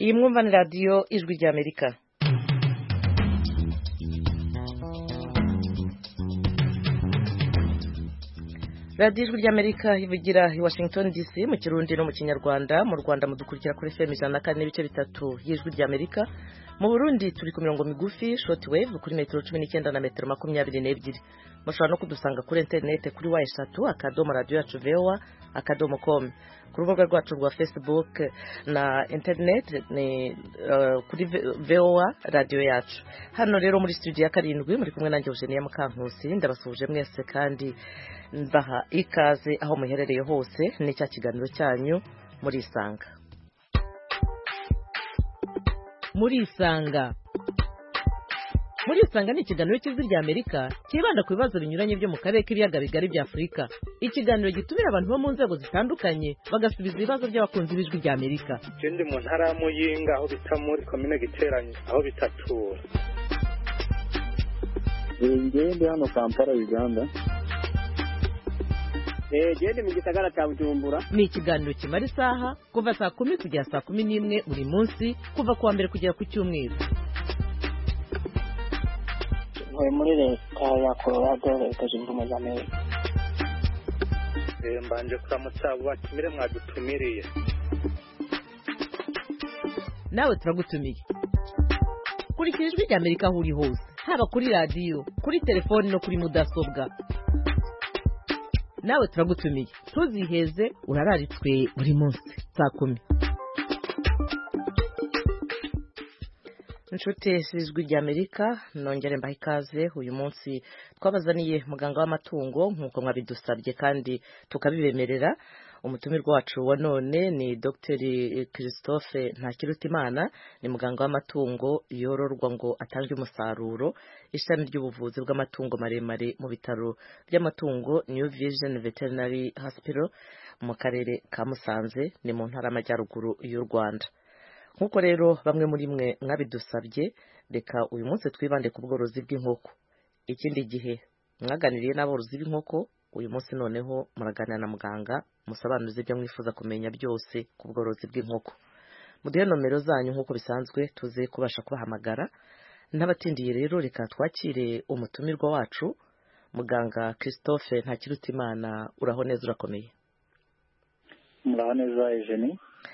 iyi mwumva ni radiyo ijwi ry'Amerika. radiyo ijwi ry'Amerika ivugira i Washington DC mu Kirundi no mu Kinyarwanda. Mu Rwanda mudukurikira kuri FM 104.3 y'ijwi ry'Amerika. Mu Burundi turi ku mirongo migufi shortwave kuri metero 19 na metero 22. Mushobora no kudusanga kuri internet kuri wa3.radio.voa.com. Ku rubuga rwacu rwa Facebook na internet ni kuri VOA radio yacu. Hano rero muri studio ya 7 muri kumwe nanjye Eugenia Mukankusi, ndabasuje mwese kandi mbaha ikaze aho muherereye hose. Ni cya kiganiro cyanyu muri Isanga. Muri Isanga ni ikiganiro cy'ijwi ry'Amerika kibanda ku bibazo binyuranye byo mu karere k'ibiyaga bigari bya Afurika. Ikiganiro gitumira abantu bo mu nzego zitandukanye bagasubiza ibibazo by'abakunzi b'ijwi ry'Amerika. Ndi mu ntara ya Muyinga aho bita muri komine Giteranyi aho bitatura. Ndi hano Kampala Uganda. Ndi mu gisagara cya Bujumbura. Ni ikiganiro kimara isaha kuva saa 10 kugera saa 11 buri munsi kuva kuwa mbere kugera ku cyumweru. Muri leta ya Colorado leta zunze ubumwe za Amerika. Mbanje kuramutsa abo batumire mwadutumiriye. Nawe turagutumiye. Kurikira ijwi ry'Amerika aho uri hose, haba kuri radio, kuri telefoni no kuri mudasobwa. Nawe turagutumiye. Tuziheze urararitswe buri munsi saa 10. Inshuti z'ijwi ry'Amerika nongere mbaha ikaze. Uyu munsi twabazaniye muganga w'amatungo nk'uko mwabidusabye kandi tukabibemerera. Umutumirwa wacu wa none ni Dr. Christophe Ntakirutimana, ni muganga w'amatungo yororwa ngo atange umusaruro, ishami ry'ubuvuzi bw'amatungo maremare mu bitaro by'amatungo New Vision Veterinary Hospital mu karere ka Musanze, ni mu ntara y'Amajyaruguru y'u Rwanda. Nkuko rero bamwe muri mwe mwabidusabye, reka uyu munsi twibande ku bworozi bw'inkoko. Ikindi gihe mwaganiriye n'aborozi b'inkoko, uyu munsi noneho muraganira na muganga musobanuze ibyo mwifuza kumenya byose ku bworozi bw'inkoko. Muduhe nomero zanyu nkuko bisanzwe tuze kubasha kubahamagara. N'abatindiye rero reka twakire umutumirwa wacu muganga Christophe Ntakirutimana. Uraho neza, urakomeye? Muraho neza Eugenie.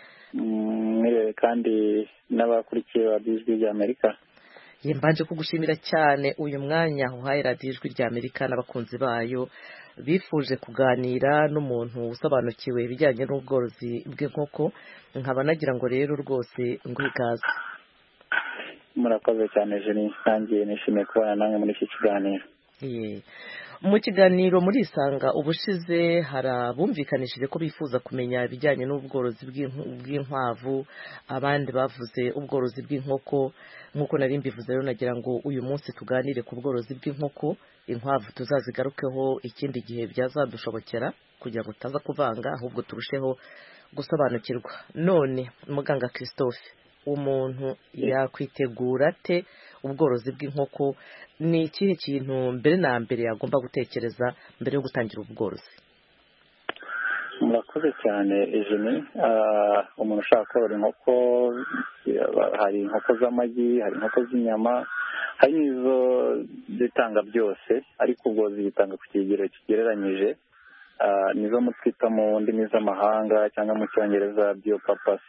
Kandi n'abakurikiye radiyo ijwi ry'Amerika. Mbanje kugushimira cyane uyu mwanya uhaye radiyo ijwi ry'Amerika n'abakunzi bayo bifuje kuganira n'umuntu usobanukiwe ibijyanye n'ubworozi bw'inkoko. Nkaba nagira ngo rero rwose ngwikaze. Murakoze cyane Eugenie, nanjye nishimiye kubana namwe muri iki kiganiro. Mu kiganiro muri Isanga ubushize harabumvikanishije ko bifuza kumenya ibijyanye n'ubworozi bw'inkwavu, abandi bavuze ubworozi bw'inkoko. Nkuko nari mbivuze rero nagira ngo uyu munsi tuganire ku bworozi bw'inkoko. Inkwavu tuzazigarukeho ikindi gihe byazadushobokera kugira ngo tutaza kuvanga, ahubwo turusheho gusobanukirwa. None muganga Christophe, umuntu yakwitegura ate ubworozi bw'inkoko? Ni ikihe kintu mbere na mbere yagomba gutekereza mbere yo gutangira ubworozi? Murakoze cyane Eugenie. Umuntu ushaka korora inkoko, hari inkoko z'amagi, hari inkoko z'inyama, hari n'izo zitanga byose, ariko ubwo zitanga ku kigero kigereranyije. Nizo mutwita mu ndimi z'amahanga cyangwa mu Cyongereza biopurpose.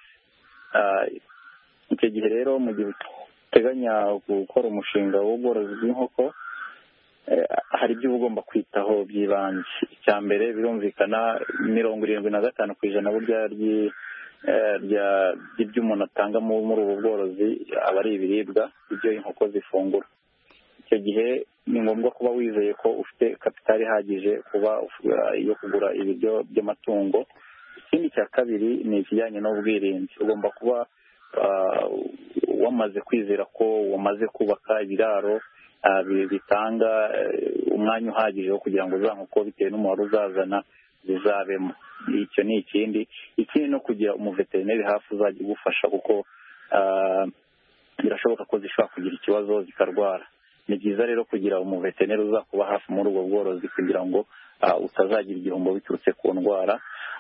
Icyo gihe rero mu gihe uteganya gukora umushinga w'ubworozi bw'inkoko, hari ibyo uba ugomba kwitaho by'ibanze. Icya mbere birumvikana 75% burya ry'ibyo umuntu atanga muri ubu bworozi aba ari ibiribwa ibyo inkoko zifungura. Icyo gihe ni ngombwa kuba wizeye ko ufite kapitali ihagije kuba yo kugura ibiryo by'amatungo. Ikindi cya kabiri ni ikijyanye n'ubwirinzi. Ugomba kuba wamaze kwizera ko wamaze kubaka ibiraro bitanga umwanya uhagije wo kugira ngo za nkoko bitewe n'umubare uzazana zizabemo. Icyo ni ikindi no kugira umuveterineri hafi uzajya ugufasha, kuko birashoboka ko zishobora kugira ikibazo zikarwara. Ni byiza rero kugira umuveterineri uzakuba hafi muri ubwo bworozi kugira ngo utazagira igihombo biturutse ku ndwara.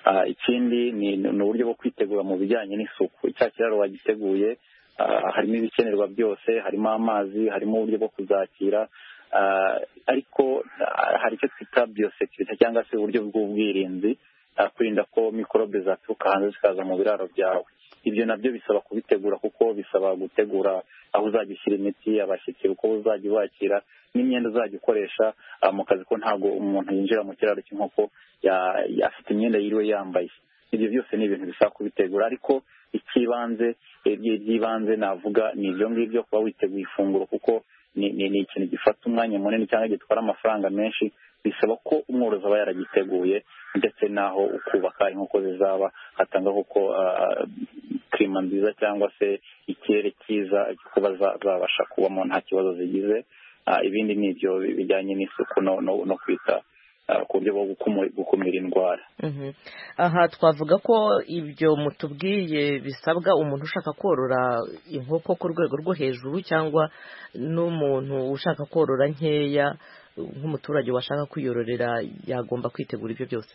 ikindi ni uburyo bwo kwitegura mu bijyanye n'isuku. Cya kiraro wagiteguye harimo ibikenerwa byose, harimo amazi, harimo uburyo bwo kuzakira, ariko hari icyo twita biosecurity cyangwa se uburyo bw'ubwirinzi, kwirinda ko mikorobe zaturuka hanze zikaza mu biraro byawe. Ibyo nabyo bisaba kubitegura, kuko bisaba gutegura aho uzajya ushyira imiti, abashyitsi uko uzajya ubakira, n'imyenda uzajya ukoresha mu kazi, ko ntabwo umuntu yinjira mu kiraro cy'inkoko afite imyenda yiriwe yambaye. Ibyo byose ni ibintu bisaba kubitegura, ariko iby'ibanze navuga ni ibyo ngibyo, kuba witeguye ifunguro, kuko ni ikintu gifata umwanya munini cyangwa gitwara amafaranga menshi. Bisaba ko umworozi aba yaragiteguye, ndetse n'aho ukubaka inkoko zizaba hatanga kuko klima nziza cyangwa se ikirere cyiza kuba zabasha kubamo nta kibazo zigize. Ibindi ni ibyo bijyanye n'isuku no kwita ku buryo bwo gukumira indwara. Aha twavuga ko ibyo mutubwiye bisabwa umuntu ushaka korora inkoko ku rwego rwo hejuru, cyangwa n'umuntu ushaka korora nkeya nk'umuturage washaka kwiyororera yagomba kwitegura ibyo byose?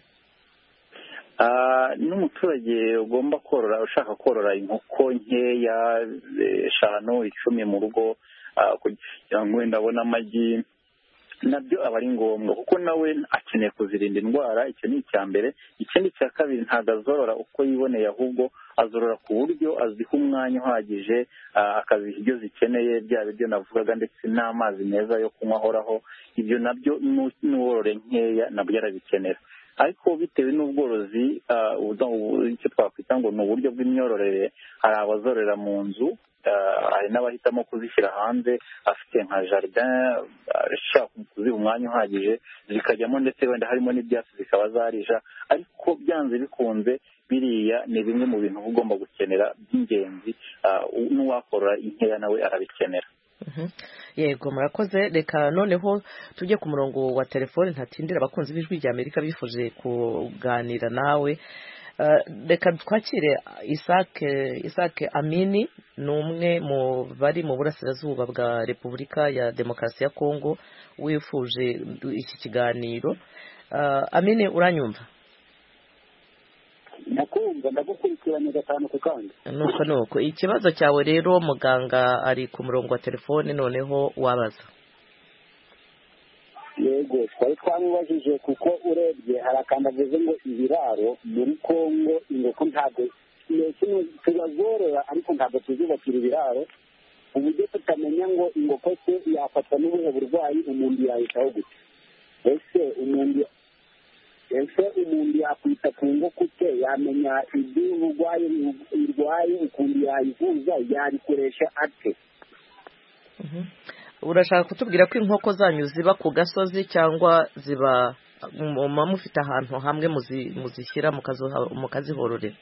N'umuturage ugomba korora, ushaka korora inkoko nkeya 5-10 mu rugo kugira ngo wenda abone amagi, nabyo aba ari ngombwa, kuko nawe akeneye kuzirinda indwara. Icyo ni icya mbere. Ikindi cya kabiri, ntabwo azorora uko yiboneye, ahubwo azorora ku buryo aziha umwanya uhagije, akaziha ibyo zikeneye, bya biryo navugaga, ndetse n'amazi meza yo kunywa ahoraho. Ibyo nabyo n'uworore nkeya nabyo arabikenera. Ariko bitewe n'ubworozi, icyo twakwita ngo ni uburyo bw'imyororere, hari abazorera mu nzu, hari n'abahitamo kuzishyira hanze, afite nka jardin, ashaka kuziha umwanya uhagije, zikajyamo, ndetse wenda harimo n'ibyatsi zikaba zarisha. Ariko byanze bikunze, biriya ni bimwe mu bintu ugomba gukenera by'ingenzi. N'uwakorora inkeya nawe arabikenera. Yego, murakoze. Reka noneho tujye ku murongo wa telefone, ntatindira abakunzi b'Ijwi ry'Amerika bifuje kuganira nawe. Reka twakire Isaac Amini, ni umwe mu bari mu burasirazuba bwa Repubulika ya Demokarasi ya Kongo, wifuje iki kiganiro. Amini, uranyumva? ndagukurikiranye gatanu ku kandi. Nuko ikibazo cyawe rero muganga ari ku murongo wa telefone, noneho wabaza. Yego, twari twamubajije, kuko urebye harakandavuze ngo ibiraro muri Kongo inkoko ntabwo tubazorora, ariko ntabwo tuzubakira ibiraro, uburyo tutamenya ngo inkoko se yafatwa n'ubuhe burwayi, umuntu yahitaho gute? Ese umuntu yakwita ku nkoko se, yamenya iby'uburwayi irwaye, ukuntu yayivuza, yabikoresha ate? Urashaka kutubwira ko inkoko zanyu ziba ku gasozi, cyangwa ziba mufite ahantu hamwe muzishyira mukazihororera?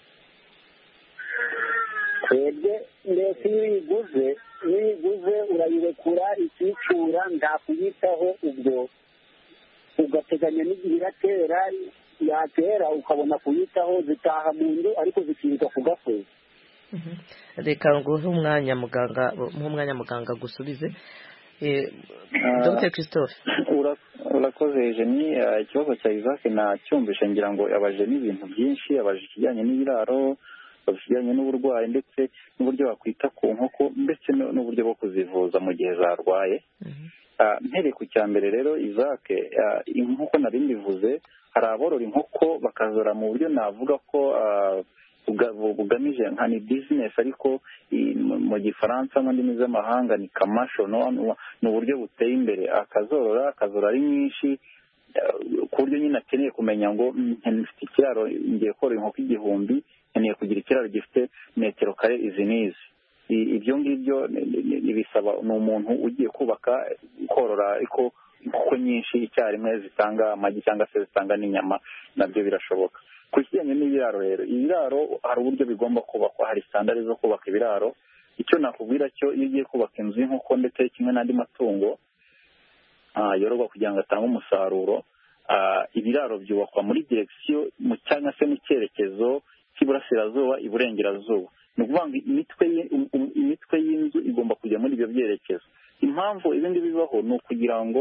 twebwe mbese iyo uyiguze urayirekura ikicura, nta kuyitaho, ubwo ugateganya n'igihe iratera, yatera ukabona kuyitaho, zitaha mu nzu ariko zikirwa ku gasozi. Reka nguhe umwanya muganga gusubize. Dr. Christophe. Urakoze Jenny. Ikibazo cya Isaac nacyumvishe, ngira ngo abaje n'ibintu byinshi, abaje ikijyanye n'ibiraro, ikijyanye n'uburwayi, ndetse n'uburyo wakwita ku nkoko, ndetse n'uburyo bwo kuzivuza mu gihe zarwaye. Mpereye ku cya mbere rero, Isaac, inkoko nari mbivuze, hari aborora inkoko bakazora mu buryo navuga ko bugamije nka ni business, ariko mu gifaransa mu ndimi z'amahanga ni commercial, ni uburyo buteye imbere. akazorora ari nyinshi, ku buryo nyine akeneye kumenya ngo mfite ikiraro, ngiye korora inkoko 1000, nkeneye kugira ikiraro gifite metero kare izi n'izi. Ibyo ngibyo bisaba ni umuntu ugiye kubaka, korora ariko inkoko nyinshi icyarimwe zitanga amagi cyangwa se zitanga n'inyama, nabyo birashoboka. Ku kijyanye n'ibiraro rero, ibiraro hari uburyo bigomba kubakwa, hari standard zo kubaka ibiraro. Icyo nakubwira cyo, iyo ugiye kubaka inzu y'inkoko ndetse kimwe n'andi matungo yororwa kugira ngo atange umusaruro, ibiraro byubakwa muri direction cyangwa se mu cyerekezo cy'iburasirazuba iburengerazuba. Ni ukuvuga ngo imitwe y'inzu igomba kujya muri ibyo byerekezo. Impamvu ibindi bibaho ni ukugira ngo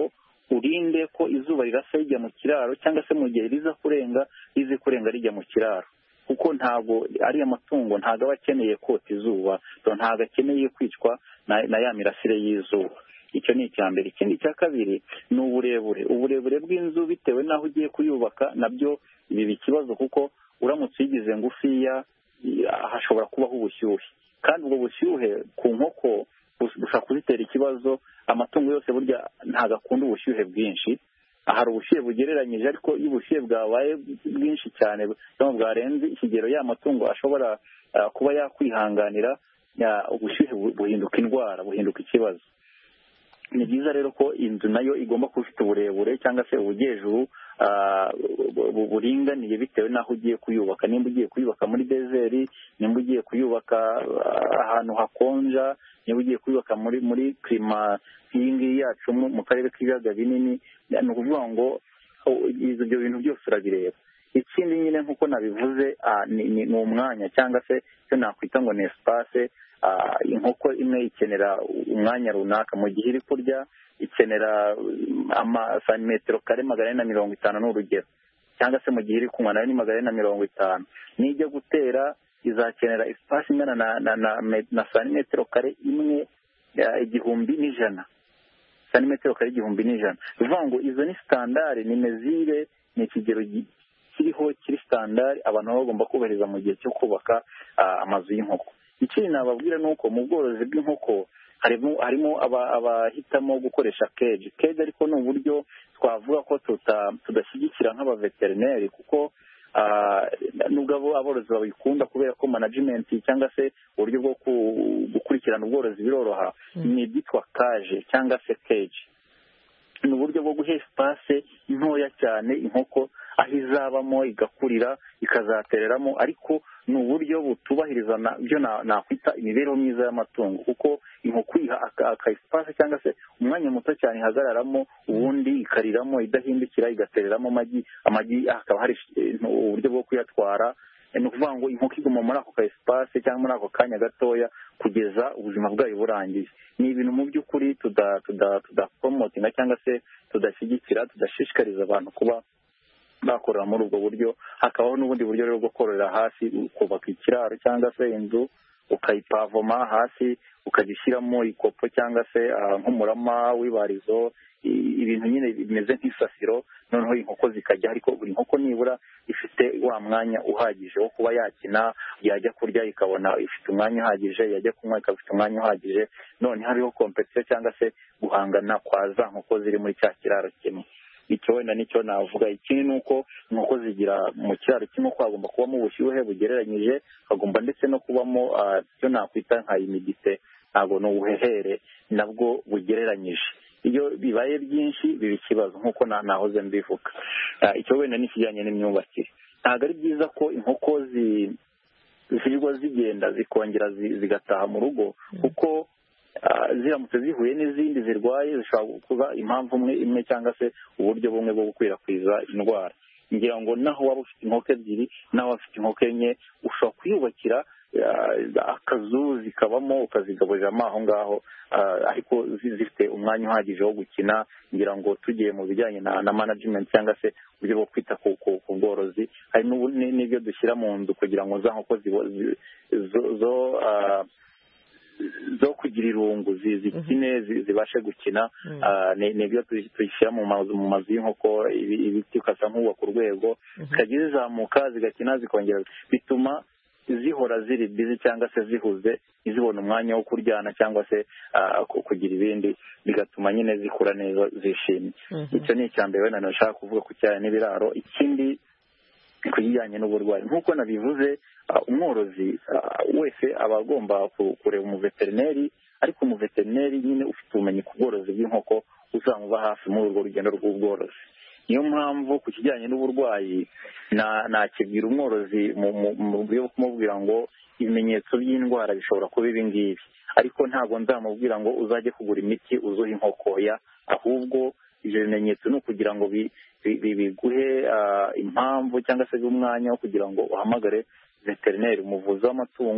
urinde ko izuba rirasa rijya mu kiraro cyangwa se mu gihe riza kurenga rijya mu kiraro, kuko ntabwo ariya matungo ntabwo aba akeneye kota izuba, ntabwo akeneye kwicwa na ya mirasire y'izuba. Icyo ni icya mbere. Ikindi cya kabiri ni uburebure bw'inzu bitewe n'aho ugiye kuyubaka, nabyo biba ikibazo, kuko uramutse uyigize ngufiya hashobora kubaho ubushyuhe, kandi ubwo bushyuhe ku nkoko bushobora kuzitera ikibazo. Amatungo yose burya ntabwo akunda ubushyuhe bwinshi, hari ubushyuhe bugereranyije, ariko iyo ubushyuhe bwabaye bwinshi cyane bwarenze ikigero ya matungo ashobora kuba yakwihanganira, ubushyuhe buhinduka indwara, buhinduka ikibazo. Ni byiza rero ko inzu nayo igomba kuba ifite uburebure cyangwa se ubujyejuru buringaniye bitewe n'aho ugiye kuyubaka. Nimba ugiye kuyubaka muri deseri, nimba ugiye kuyubaka ahantu hakonja, nimba ugiye kuyubaka muri klima nk'iyi ngiyi yacu mu karere k'ibiyaga binini, ni ukuvuga ngo ibyo bintu byose urabireba. Ikindi nyine nk'uko nabivuze ni umwanya cyangwa se icyo nakwita ngo ni espace. Inkoko imwe ikenera umwanya runaka, mu gihe iri kurya ikenera santimetero kare 450 ni urugero, cyangwa se mu gihe iri kunywa nayo ni 450. Nijya gutera izakenera espace ingana na santimetero kare imwe 1,100, santimetero kare 1,100. Bivuga ngo izo ni standard, ni mezire, ni ikigero kiri standard abantu baba bagomba kubahiriza mu gihe cyo kubaka amazu y'inkoko. Ikindi nababwira ni uko mu bworozi bw'inkoko harimo abahitamo gukoresha cage, ariko ni uburyo twavuga ko tudashyigikira nk'abaveterineri, kuko nubwo aborozi babikunda kubera ko management cyangwa se uburyo bwo gukurikirana ubworozi biroroha, ni ibyitwa cage cyangwa se cage. Ni uburyo bwo guha espace ntoya cyane inkoko aho izabamo igakurira ikazatereramo, ariko ni uburyo butubahiriza byo nakwita imibereho myiza y'amatungo, kuko inkoko iha aka espace cyangwa se umwanya muto cyane ihagararamo, ubundi ikariramo idahindukira igatereramo amagi hakaba hari uburyo bwo kuyatwara. Ni ukuvuga ngo inkoko iguma muri ako ka espace cyangwa muri ako kanya gatoya kugeza ubuzima bwayo burangiye. Ni ibintu mu by'ukuri tudapromotinga cyangwa se tudashishikariza abantu kuba bakorera muri ubwo buryo. Hakabaho n'ubundi buryo rero bwo kororera hasi, ukubaka ikiraro cyangwa se inzu ukayipavoma hasi, ukagishyiramo ikopo cyangwa se nk'umurama w'ibarizo, ibintu nyine bimeze nk'isasiro, noneho inkoko zikajya, ariko buri nkoko nibura ifite wa mwanya uhagije wo kuba yakina, yajya kurya ikabona ifite umwanya uhagije, yajya kunywa ikaba ifite umwanya uhagije, none hariho competition cyangwa se guhangana kwa za nkoko ziri muri cya kiraro kimwe. Icyo wenda nicyo navuga. Ikindi ni uko inkoko zigira mu kiraro cy'inkoko hagomba kubamo ubushyuhe bugereranyije, hagomba ndetse no kubamo icyo nakwita nka humidite, ntabwo ni ubuhehere nabwo bugereranyije. Iyo bibaye byinshi biba ikibazo, nk'uko nahoze mbivuga. Icyo wenda n'ikijyanye n'imyubakire, ntabwo ari byiza ko inkoko zirirwa zigenda zikongera zigataha mu rugo, kuko ziramutse zihuye n'izindi zirwaye zishobora kuba impamvu imwe cyangwa se uburyo bumwe bwo gukwirakwiza indwara. Ngira ngo naho waba ufite inkoko ebyiri, naho ufite inkoko enye, ushobora kuyubakira akazu zikabamo ukazigaburiramo aho ngaho, ariko zifite umwanya uhagije wo gukina. Ngira ngo tugiye mu bijyanye na management cyangwa se uburyo bwo kwita ku bworozi, hari n'ibyo dushyira mu nzu kugira ngo za nkoko zo kugira irungu zikine zibashe gukina. Nibyo tuyishyira mu mazu y'inkoko, ibiti ukasa nk'ubaka urwego, zikajya zizamuka zigakina zikongera, bituma zihora ziri bizi cyangwa se zihuze, ntizibone umwanya wo kuryana cyangwa se kugira ibindi, bigatuma nyine zikura neza zishimye. Icyo ni icya mbere wenda nashaka kuvuga ku kijyanye n'ibiraro. Ikindi ku kijyanye n'uburwayi, nk'uko nabivuze, umworozi wese aba agomba kureba umuveterineri, ariko umuveterineri nyine ufite ubumenyi ku bworozi bw'inkoko uzamuba hafi muri urwo rugendo rw'ubworozi. Niyo mpamvu ku kijyanye n'uburwayi nakibwira umworozi mu buryo bwo kumubwira ngo ibimenyetso by'indwara bishobora kuba ibi ngibi, ariko ntabwo nzamubwira ngo uzajye kugura imiti uzuha inkoko ya, ahubwo ibyo bimenyetso ni ukugira ngo biguhe impamvu cyangwa se umwanya wo kugira ngo uhamagare veterineri, umuvuzi w'amatungo,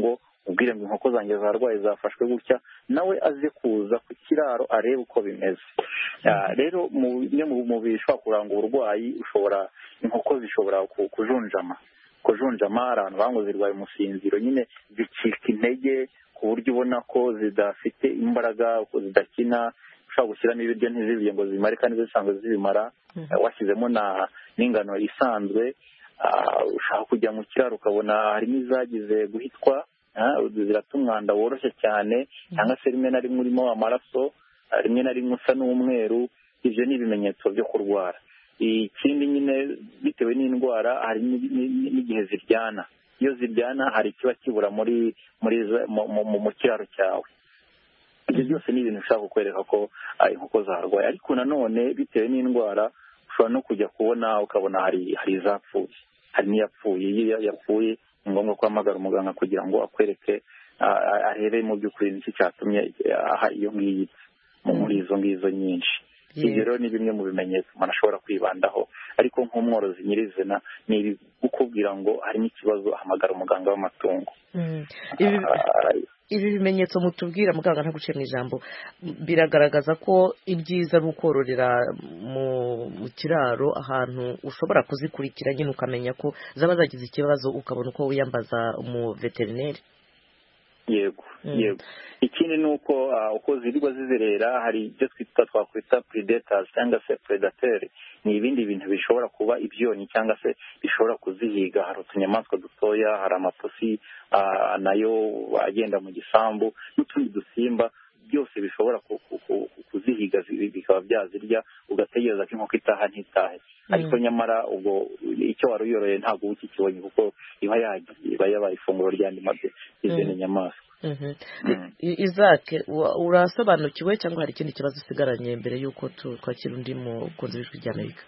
ubwire ngo inkoko zanjye zarwaye zafashwe gutya, nawe aze kuza ku kiraro arebe uko bimeze. Rero bimwe mu bishobora kuranga uburwayi, inkoko zishobora kujunjama, hari abantu bango zirwaye umusinziro, nyine zicika intege ku buryo ubona ko zidafite imbaraga, ko zidakina, ushobora gushyiramo ibiryo ntizibirye ngo zimare kandi zisanzwe zibimara, washyizemo n'ingano isanzwe. Ushaka kujya mu kiraro ukabona harimo izagize guhitwa, zirata umwanda woroshye cyane, cyangwa se rimwe na rimwe urimo amaraso, rimwe na rimwe usa n'umweru. Ibyo ni ibimenyetso byo kurwara. Ikindi nyine bitewe n'indwara, hari n'igihe ziryana. Iyo ziryana hari ikiba kibura mu kiraro cyawe. Ibyo byose ni ibintu ushaka kukwereka ko inkoko zarwaye. Ariko nanone bitewe n'indwara ushobora no kujya kubona ukabona hari izapfuye, hari n'iyapfuye. Iyo yapfuye ni ngombwa ko uhamagara umuganga kugira ngo akwereke, arebe mu by'ukuri n'iki cyatumye iyo ngiyi muri izo ngizo nyinshi. Ibyo rero ni bimwe mu bimenyetso umuntu ashobora kwibandaho, ariko nk'umworozi nyirizina ni ukubwira ngo harimo ikibazo, ahamagara umuganga w'amatungo. Ibi bimenyetso mutubwira, muganga ntaguciye mu ijambo, biragaragaza ko ibyiza ari ukororera mu kiraro, ahantu ushobora kuzikurikira nyine ukamenya ko zaba zagize ikibazo, ukabona uko wiyambaza umuveterineri. Yego. Ikindi ni uko zirirwa zizerera, hari ibyo twakwita predators cyangwa se predators. Ni ibindi bintu bishobora kuba ibyonnyi cyangwa se bishobora kuzihiga. Hari utunyamaswa dutoya, hari amapusi nayo agenda mu gisambu, n'utundi dusimba byose bishobora kuzihiga bikaba byazirya, ugategereza ko inkoko itaha ntitahe. Ariko nyamara ubwo icyo wari uyoroye ntabwo uba ukikibonye, kuko iba yabaye ifunguro ry'andi izindi nyamaswa. Isaac, urasobanukiwe cyangwa hari ikindi kibazo usigaranye mbere y'uko twakira undi mukunzi w'ijwi ry'Amerika?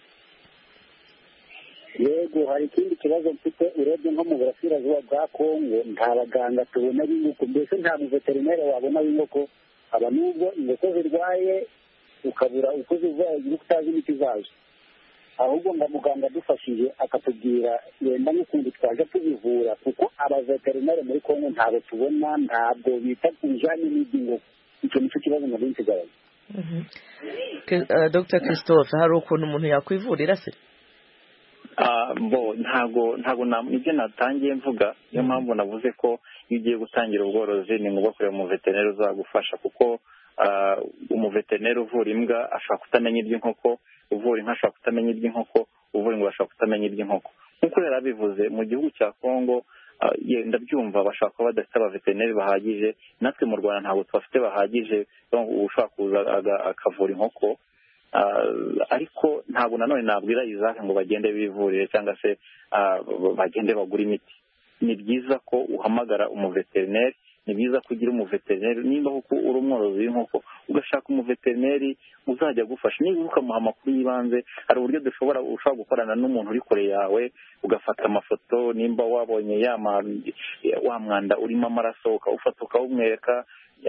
Yego, hari ikindi kibazo mfite. Urebye nko mu burasirazuba bwa Kongo nta baganga tubona b'inkoko, mbese nta muveterineri wabona w'inkoko. Aba nubwo inkoko zirwaye ukabura uko zivura, utazi imiti zazo, ahubwo ngo muganga adufashije akatubwira wenda n'ukundi twaje tubivura, kuko abaveterineri muri Kongo ntabwo tubona, ntabwo bita ku bijyanye n'iby'inkoko. Icyo nicyo kibazo nari nsigaranye. Dr. Christophe, hari ukuntu umuntu yakwivurira se? Ntabwo nibyo natangiye mvuga. Niyo mpamvu navuze ko iyo ugiye gutangira ubworozi ni ngombwa kureba umuveterineri uzagufasha, kuko umuveterineri uvura imbwa ashobora kutamenya iby'inkoko, uvura inka ashobora kutamenya iby'inkoko, uvura ingurube ashobora kutamenya iby'inkoko. nk'uko rero abivuze, mu gihugu cya Kongo ndabyumva bashaka kuba badafite abaveterineri bahagije. Natwe mu Rwanda ntabwo tubafite bahagije ushobora kuza akavura inkoko, ariko ntabwo nanone nabwira Isaac ngo bagende bivurire cyangwa se bagende bagura imiti. Ni byiza ko uhamagara umuveterineri, ni byiza ko ugira umuveterineri. Niba kuko uri umworozi w'inkoko ugashaka umuveterineri uzajya agufasha, niba ukamuha amakuru y'ibanze, hari uburyo ushobora gukorana n'umuntu uri kure yawe, ugafata amafoto. Nimba wabonye wa mwanda urimo amaraso ukawufata ukawumwereka.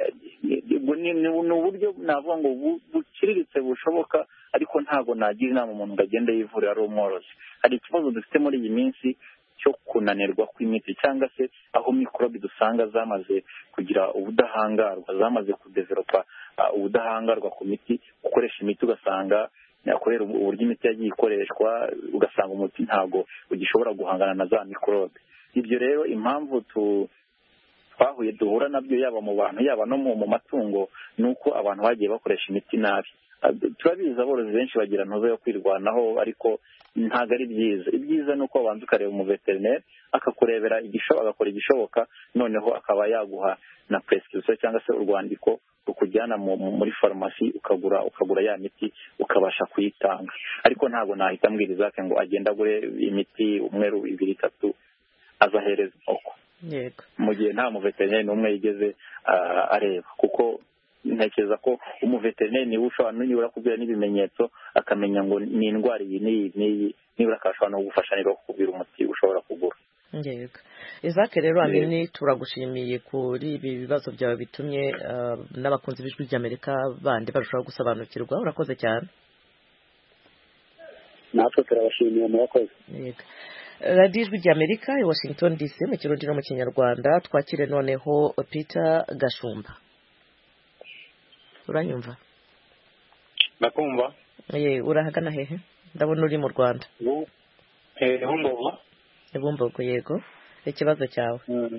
Ni uburyo navuga ngo buciriritse bushoboka, ariko ntabwo nagira inama umuntu ngo agende yivurira ari umworozi. Hari ikibazo dufite muri iyi minsi cyo kunanirwa kw'imiti, cyangwa se aho mikorobi dusanga zamaze kugira ubudahangarwa, zamaze kudevelopa ubudahangarwa ku miti. Ukoresha imiti ugasanga kubera uburyo imiti yagiye ikoreshwa, ugasanga umuti ntabwo ugishobora guhangana na za mikorobe. Ibyo rero impamvu twahuye duhura nabyo, yaba mu bantu yaba no mu matungo, ni uko abantu bagiye bakoresha imiti nabi. Turabizi aborozi benshi bagira ntuzo yo kwirwanaho, ariko ntabwo ari byiza. Ibyiza ni uko wabanza ukareba umuveterineri akakurebera agakora igishoboka, noneho akaba yaguha na prescription cyangwa se urwandiko rukujyana muri farumasi ukagura ya miti ukabasha kuyitanga. Ariko ntabwo nahita mbwira Isaac ngo agende agure imiti umweru 2-3 azahereza inkoko, mu gihe nta muveterineri n'umwe yigeze areba. Kuko ntekereza ko umuveterineri niwe ushobora nibura kubwira n'ibimenyetso akamenya ngo ni indwara iyi n'iyi, nibura akashobora no kugufasha niba kukubwira umuti ushobora kugura. Yego. Isaac rero amini turagushimiye kuri ibi bibazo byawe bitumye n'abakunzi b'ijwi ry'Amerika bandi barushaho gusobanukirwa. Urakoze cyane. Natwe turabashimiye, murakoze. Yego. radiyo ijwi ry'Amerika i Washington DC mu kirundi no mu kinyarwanda. Twakire noneho Peter Gashumba. Uranyumva? Ndakumva. Urahagana hehe? Ndabona uri mu Rwanda. Bumbogo. Yego, ikibazo cyawe.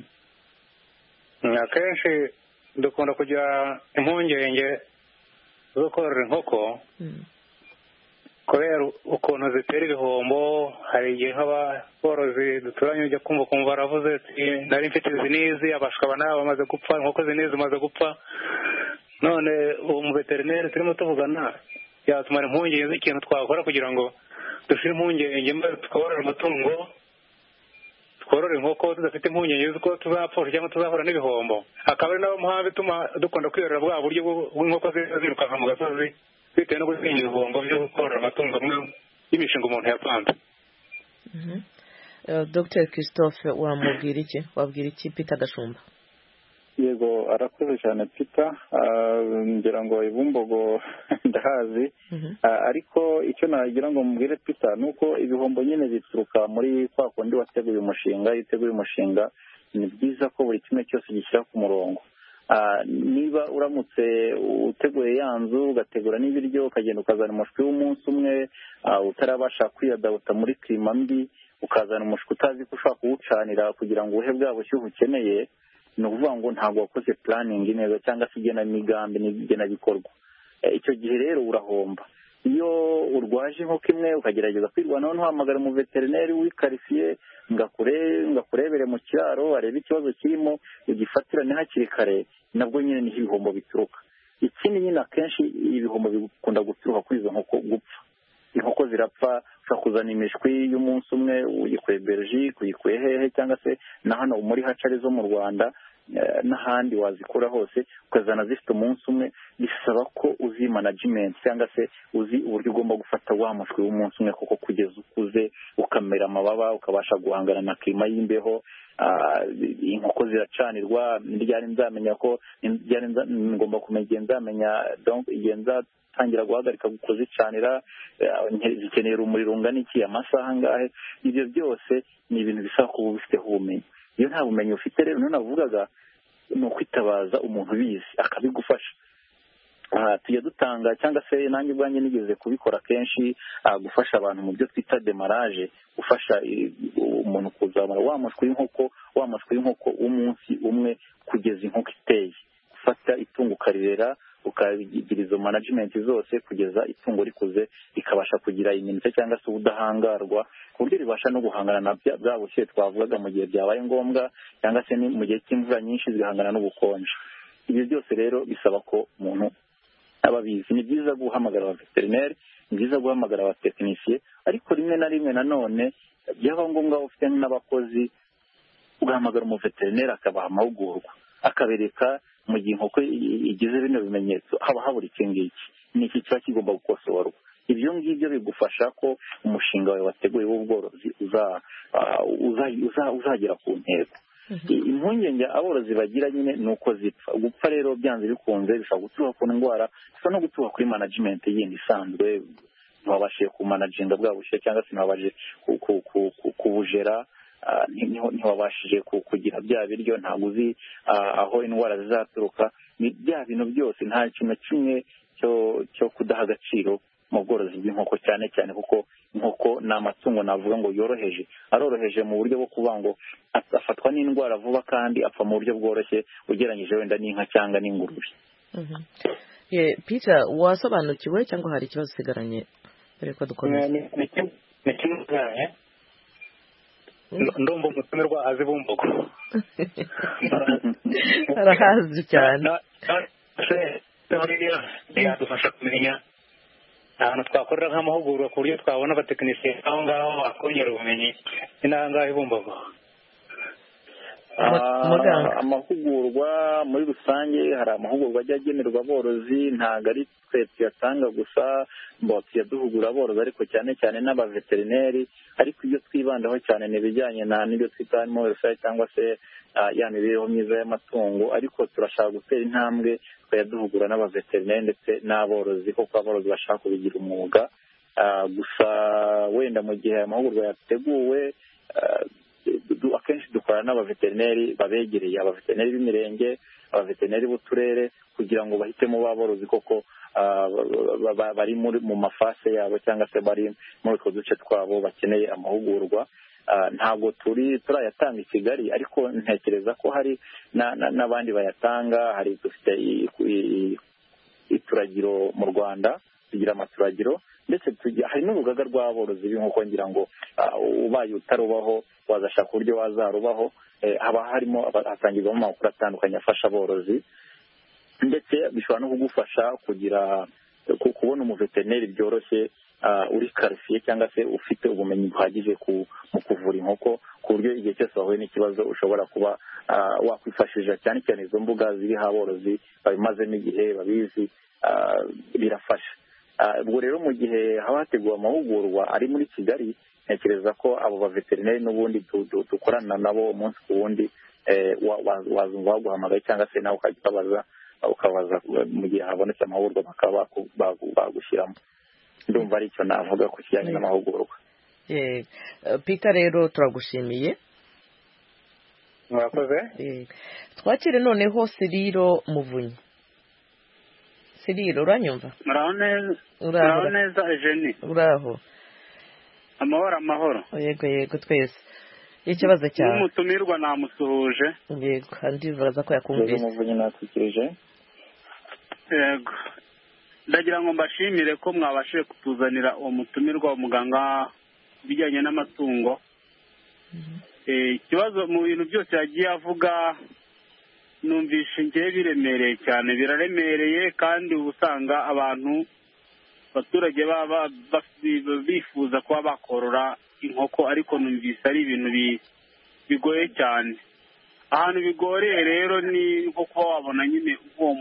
Akenshi dukunda kugira impungenge zo korora inkoko kubera ukuntu zitera ibihombo. Hari igihe nk'aborozi duturanye ujya kumva baravuze ati nari mfite izi n'izi, abashwa nabo bamaze gupfa, inkoko izi n'izi zimaze gupfa. None uwo mu veterineri turimo tuvugana yatumara impungenge z'ikintu twakora kugira ngo dushire impungenge maze tworora amatungo, tworora inkoko tudafite impungenge z'uko tuzapfa cyangwa tuzahura n'ibihombo. Akaba ari nayo mpamvu ituma dukunda kwiyorera bwa buryo bw'inkoko zirukanka mu gasozi bitewe no gusinya ibihombo byo korora amatungo amwe y'imishinga umuntu yapanze. Dr. Christophe wamubwira iki? Wabwira iki Peter Gashumba? Yego, arakoze cyane Peter. Ngira ngo ibumbogo ndahazi, ariko icyo nagira ngo mubwire Peter nuko ibihombo nyine bituruka muri kwa kundi wateguye umushinga. Yiteguye umushinga, ni byiza ko buri kimwe cyose gishyira ku murongo. Niba uramutse uteguye ya nzu ugategura n'ibiryo ukagenda ukazana umushwi w'umunsi umwe utarabasha kwiyadabuta muri klima mbi, ukazana umushwi utazi ko ushobora kuwucanira kugira ngo uhe bwa bushyuhe ukeneye, ni ukuvuga ngo ntabwo wakoze planning neza cyangwa se igenamigambi n'igenabikorwa. Icyo gihe rero urahomba. Iyo urwaje inkoko imwe ukagerageza kwirwanaho, ntuhamagara umuveterineri w'ikaritsiye ngakurebere mu kiraro arebe ikibazo kirimo ugifatirane hakiri kare, nabwo nyine niho ibihombo bituruka. Ikindi nyine akenshi ibihombo bikunda guturuka kuri izo nkoko gupfa. Inkoko zirapfa, ushobora kuzana imishwi y'umunsi umwe uyikuye Belgique, uyikuye hehe cyangwa se na hano muri hacari zo mu Rwanda n'ahandi wazikura hose, ukazana zifite umunsi umwe. Bisaba ko uzi management cyangwa se uzi uburyo ugomba gufata wa mushwi w'umunsi umwe kuko kugeza ukuze ukamera amababa ukabasha guhangana na klima y'imbeho. Inkoko ziracanirwa. Ryari nzamenya ko ngomba kumenya nzamenya donc igenza tangira guhagarika kuzicanira, zikeneye urumuri rungana iki, amasaha angahe. Ibyo byose ni ibintu bisaba kuba ubifiteho ubumenyi. Iyo nta bumenyi ufite rero navugaga ni ukwitabaza umuntu ubizi akabigufasha. Tujya dutanga cyangwa se nanjye ubwanjye nigeze kubikora kenshi, gufasha abantu mu byo twita demarage, gufasha umuntu kuzamura wa mushwi w'inkoko w'umunsi umwe kugeza inkoko iteye. Gufata itungo ukarirera ukagira izo management zose kugeza itungo rikuze rikabasha kugira iminota cyangwa se ubudahangarwa ku buryo ribasha no guhangana na bwa bushyuhe twavugaga mu gihe byabaye ngombwa, cyangwa se mu gihe cy'imvura nyinshi zigahangana n'ubukonje. Ibyo byose rero bisaba ko umuntu aba abizi. Ni byiza guhamagara abaveterineri, ni byiza guhamagara abatekinisiye, ariko rimwe na rimwe nanone byaba ngombwa ufite n'abakozi ugahamagara umuveterineri akabaha amahugurwa, akabereka mu gihe inkoko igize bino bimenyetso haba habura iki ngiki, ni iki kiba kigomba gukosorwa. Ibyo ngibyo bigufasha ko umushinga wawe wateguye w'ubworozi uzagera ku ntego. Impungenge aborozi bagira nyine ni uko zipfa. Gupfa rero byanze bikunze bishobora guturuka ku ndwara, bishobora no guturuka kuri management yindi isanzwe, ntibabashije kumanaginga bwa bushyuhe cyangwa se ntibabashije kubujera, ntibabashije kugira bya biryo, ntabwo uzi aho indwara zizaturuka. Ni bya bintu byose, nta kintu na kimwe cyo kudaha agaciro mu bworozi bw'inkoko, cyane cyane kuko inkoko ni amatungo navuga ngo aroroheje mu buryo bwo kuvuga ngo afatwa n'indwara vuba kandi apfa mu buryo bworoshye ugereranyije wenda n'inka cyangwa n'ingurube. Peter, wasobanukiwe cyangwa hari ikibazo usigaranye mbere ko dukomeza? Ni kimwe ndumva umutumirwa azi bumbogo arahazi cyane. Yadufasha kumenya ahantu twakorera nk'amahugurwa ku buryo twabona abatekinisiye aho ngaho bakongera ubumenyi n'ahangaha ibumbogo. Amahugurwa muri rusange, hari amahugurwa ajya agenerwa aborozi, ntabwo ari twe tuyatanga gusa, tuyaduhugura aborozi ariko cyane cyane n'abaveterineri. Ariko ibyo twibandaho cyane ni ibijyanye n'ibyo twita animal welfare cyangwa se ya mibereho myiza y'amatungo, ariko turashaka gutera intambwe tukayaduhugura n'abaveterineri ndetse n'aborozi, kuko aborozi bashaka kubigira umwuga. gusa wenda mu gihe amahugurwa yateguwe akenshi dukorana n'abaveterineri babegereye, abaveterineri b'imirenge, abaveterineri b'uturere, kugira ngo bahitemo baborozi koko bari mu mafase yabo cyangwa se bari muri utwo duce twabo bakeneye amahugurwa. Ntabwo turayatanga i Kigali, ariko ntekereza ko hari n'abandi bayatanga. Hari dufite ituragiro mu Rwanda, tugira amaturagiro, ndetse hari n'urugaga rw'aborozi b'inkoko, ngira ngo ubaye utarubaho wazashaka uburyo wazarubaho. Haba harimo hatangirwamo amakuru atandukanye afasha aborozi, ndetse bishobora no kugufasha kubona umuveterineri byoroshye uri karifiye cyangwa se ufite ubumenyi buhagije mu kuvura inkoko, ku buryo igihe cyose wahuye n'ikibazo ushobora kuba wakwifashisha cyane cyane izo mbuga ziriho aborozi babimazemo igihe, babizi, birafasha. Ubwo rero mu gihe haba hateguwe amahugurwa ari muri Kigali, ntekereza ko abo baveterineri n'ubundi dukorana nabo umunsi ku wundi, wazumva baguhamagaye cyangwa se nawe ukajya ukabaza mu gihe habonetse amahugurwa bakaba bagushyiramo. Ndumva ari icyo navuga ku kijyanye n'amahugurwa. Peter, rero turagushimiye. murakoze. Twakire noneho Siriro Muvunyi. Siriro, uranyumva? Muraho neza Eugenie. Uraho? Amahoro. Yego twese. Ikibazo cyawe. N'umutumirwa namusuhuje. Yego, kandi bibaza ko yakumvise. Muvunyi natukirije. Yego. Ndagira ngo mbashimire ko mwabashije kutuzanira uwo mutumirwa umuganga bijyanye n'amatungo. Ikibazo mu bintu byose yagiye avuga numvishe ngiye biremereye cyane, biraremereye, kandi usanga abaturage baba bifuza kuba bakorora inkoko, ariko numvise ari ibintu bigoye cyane. Ahantu bigoreye rero ni nko kuba wabona nyine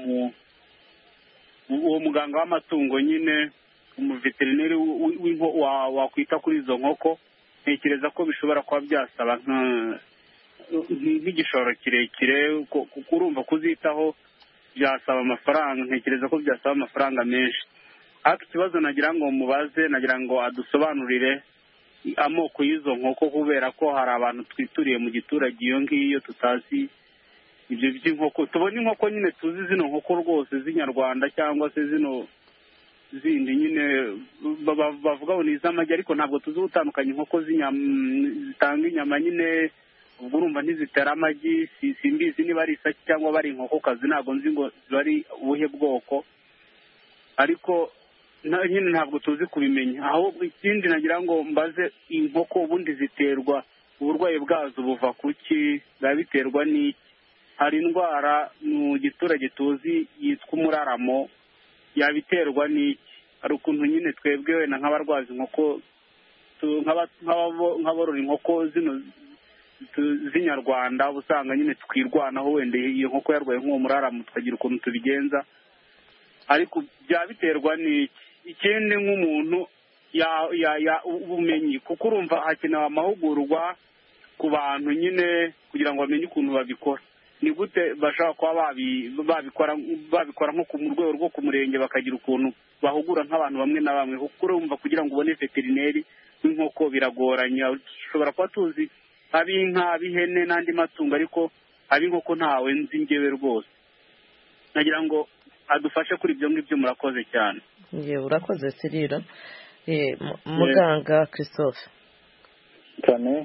uwo muganga w'amatungo, nyine umuveterineri wakwita kuri izo nkoko. Ntekereza ko bishobora kuba byasaba nk'igishoro kirekire, urumva kuzitaho byasaba amafaranga. Ntekereza ko byasaba amafaranga menshi. Ariko ikibazo nagira ngo mubaze, nagira ngo adusobanurire amoko y'izo nkoko, kubera ko hari abantu twituriye mu giturage iyo ngiyo tutazi ibyo by'inkoko. Tubona inkoko nyine tuzi zino nkoko rwose z'inyarwanda, cyangwa se zino zindi nyine bavuga ngo ni iz'amagi, ariko ntabwo tuzi gutandukanya inkoko zitanga inyama nyine. Ubwo urumva ntizitera amagi, simbizi niba ari isaki cyangwa bari inkokokazi, ntabwo nzi ngo ziba ari ubuhe bwoko, ariko nyine ntabwo tuzi kubimenya. Ahubwo ikindi nagira ngo mbaze, inkoko ubundi ziterwa, uburwayi bwazo buva ku ki? Biba biterwa n'iki? Hari indwara mu giturage tuzi yitwa umuraramo, yabiterwa n'iki? Hari ukuntu nyine twebwe wenda nk'abarwaza inkoko, nk'aborora inkoko zino z'inyarwanda, usanga nyine twirwanaho, wenda iyo nkoko yarwaye nk'uwo muraramo tukagira ukuntu tubigenza, ariko byabiterwa n'iki? Ikindi nk'umuntu ubumenyi, kuko urumva hakenewe amahugurwa ku bantu nyine kugira ngo bamenye ukuntu babikora. Ni gute bashobora kuba babikora nko mu rwego rwo ku murenge, bakagira ukuntu bahugura nk'abantu bamwe na bamwe, kuko urumva kugira ngo ubone veterineri w'inkoko biragoranye. Ushobora kuba tuzi ab'inka, ab'ihene n'andi matungo, ariko ab'inkoko ntawe nzi njyewe rwose. nagira ngo adufashe kuri ibyo ngibyo. Murakoze cyane. Urakoze Siriro. Muganga Christophe cyane.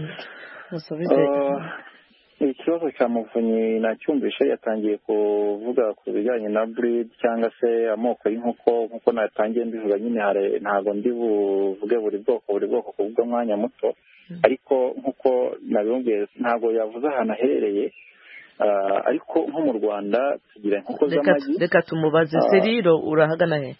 Ikibazo cya Muvunyi nacyumvishe, yatangiye kuvuga ku bijyanye na breed cyangwa se amoko y'inkoko, nkuko natangiye mbivuga nyine ntabwo ndi buvuge buri bwoko ku bw'umwanya muto, ariko nkuko nabibabwiye ntabwo yavuze ahantu aherereye, ariko nko mu Rwanda tugira inkoko z'amagi. Reka tumubaze. Siriro, urahagana he?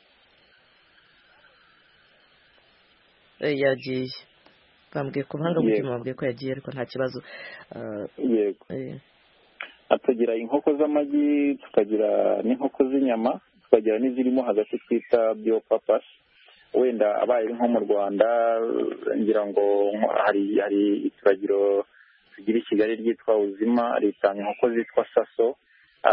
Yagiye. Bambwiye ku buhanga bw'umutima, bambwiye ko yagiye, ariko nta kibazo. Yego. Tugira inkoko z'amagi, tukagira n'inkoko z'inyama, tukagira n'izirimo hagati twita biopapas. Wenda abaye nko mu Rwanda, ngira ngo hari ituragiro tugira i Kigali ryitwa Uzima, ritanga inkoko zitwa Saso.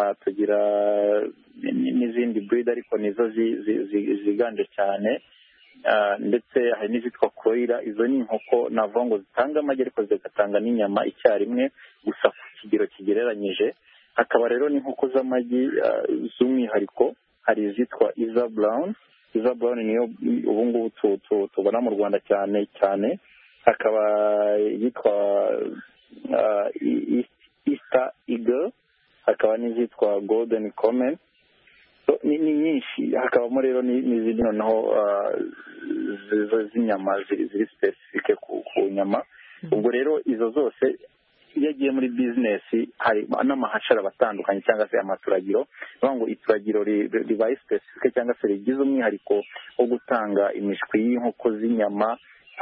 Tugira n'izindi breed, ariko nizo ziganje cyane. ndetse hari n'izitwa koira. Izo ni inkoko navuga ngo zitanga amagi ariko zigatanga n'inyama icyarimwe gusa ku kigero kigereranyije. Hakaba rero n'inkoko z'amagi z'umwihariko, hari izitwa Iza Brown. Iza Brown niyo ubu ngubu tubona mu Rwanda cyane cyane. Hakaba yitwa Easter Eagle, hakaba n'izitwa Golden Common. Ni nyinshi. Hakabamo rero n'izindi noneho z'inyama ziri specific ku nyama. Ubwo rero izo zose iyo agiye muri bizinesi hari n'amahashara batandukanye cyangwa se amaturagiro, bivuga ngo ituragiro ribaye specific cyangwa se rigize umwihariko wo gutanga imishwi y'inkoko z'inyama,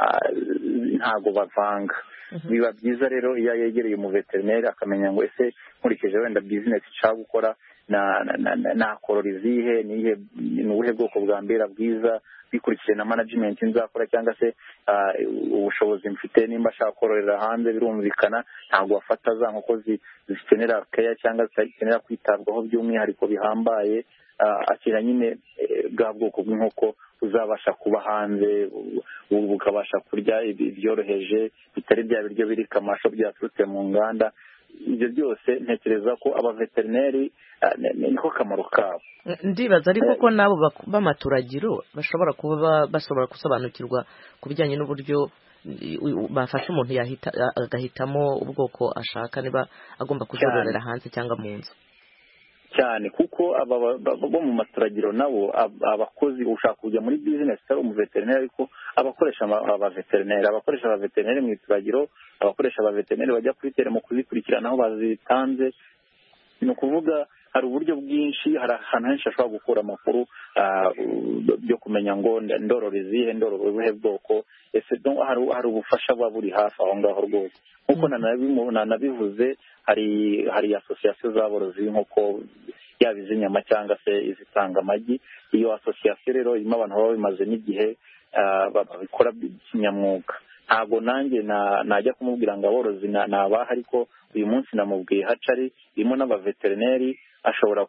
ntago bavanga. Biba byiza rero iyo yegereye umuveterineri akamenya ngo ese nkurikije wenda bizinesi nshaka gukora nakorora izihe, ni ubuhe bwoko bwa mbera bwiza bikurikije na management nzakora cyangwa se ubushobozi mfite. Nimba ashaka kororera hanze birumvikana ntabwo wafata za nkoko zikenera care cyangwa zikenera kwitabwaho by'umwihariko bihambaye, akira nyine bwa bwoko bw'inkoko uzabasha kuba hanze bukabasha kurya ibyoroheje bitari bya biryo biri kamasho byaturutse mu nganda. Ibyo byose ntekereza ko abaveterineri niko kamaro kabo. Ndibaza ariko ko nabo b'amaturagiro bashobora kuba bashobora gusobanukirwa ku bijyanye n'uburyo bafasha umuntu agahitamo ubwoko ashaka, niba agomba kuzororera hanze cyangwa mu nzu cyane. Kuko bo mu maturagiro nabo abakozi ushaka kujya muri bizinesi utari umuveterineri, ariko abakoresha abaveterineri mu ituragiro, abakoresha abaveterineri bajya kuri tere mu kuzikurikirana aho bazitanze. Ni ukuvuga hari uburyo bwinshi, hari ahantu henshi ashobora gukura amakuru byo kumenya ngo ndorora izihe, ndorora ubuhe bwoko. Ese hari ubufasha buba buri hafi aho ngaho rwose. Nk'uko nanabivuze, hari asosiyasiyo z'aborozi b'inkoko yaba iz'inyama cyangwa se izitanga amagi. Iyo asosiyasiyo rero irimo abantu baba bimaze n'igihe babikora kinyamwuga. Ntabwo nanjye najya kumubwira ngo aborozi nabaha, ariko uyu munsi namubwiye hacari irimo n'abaveterineri, ashobora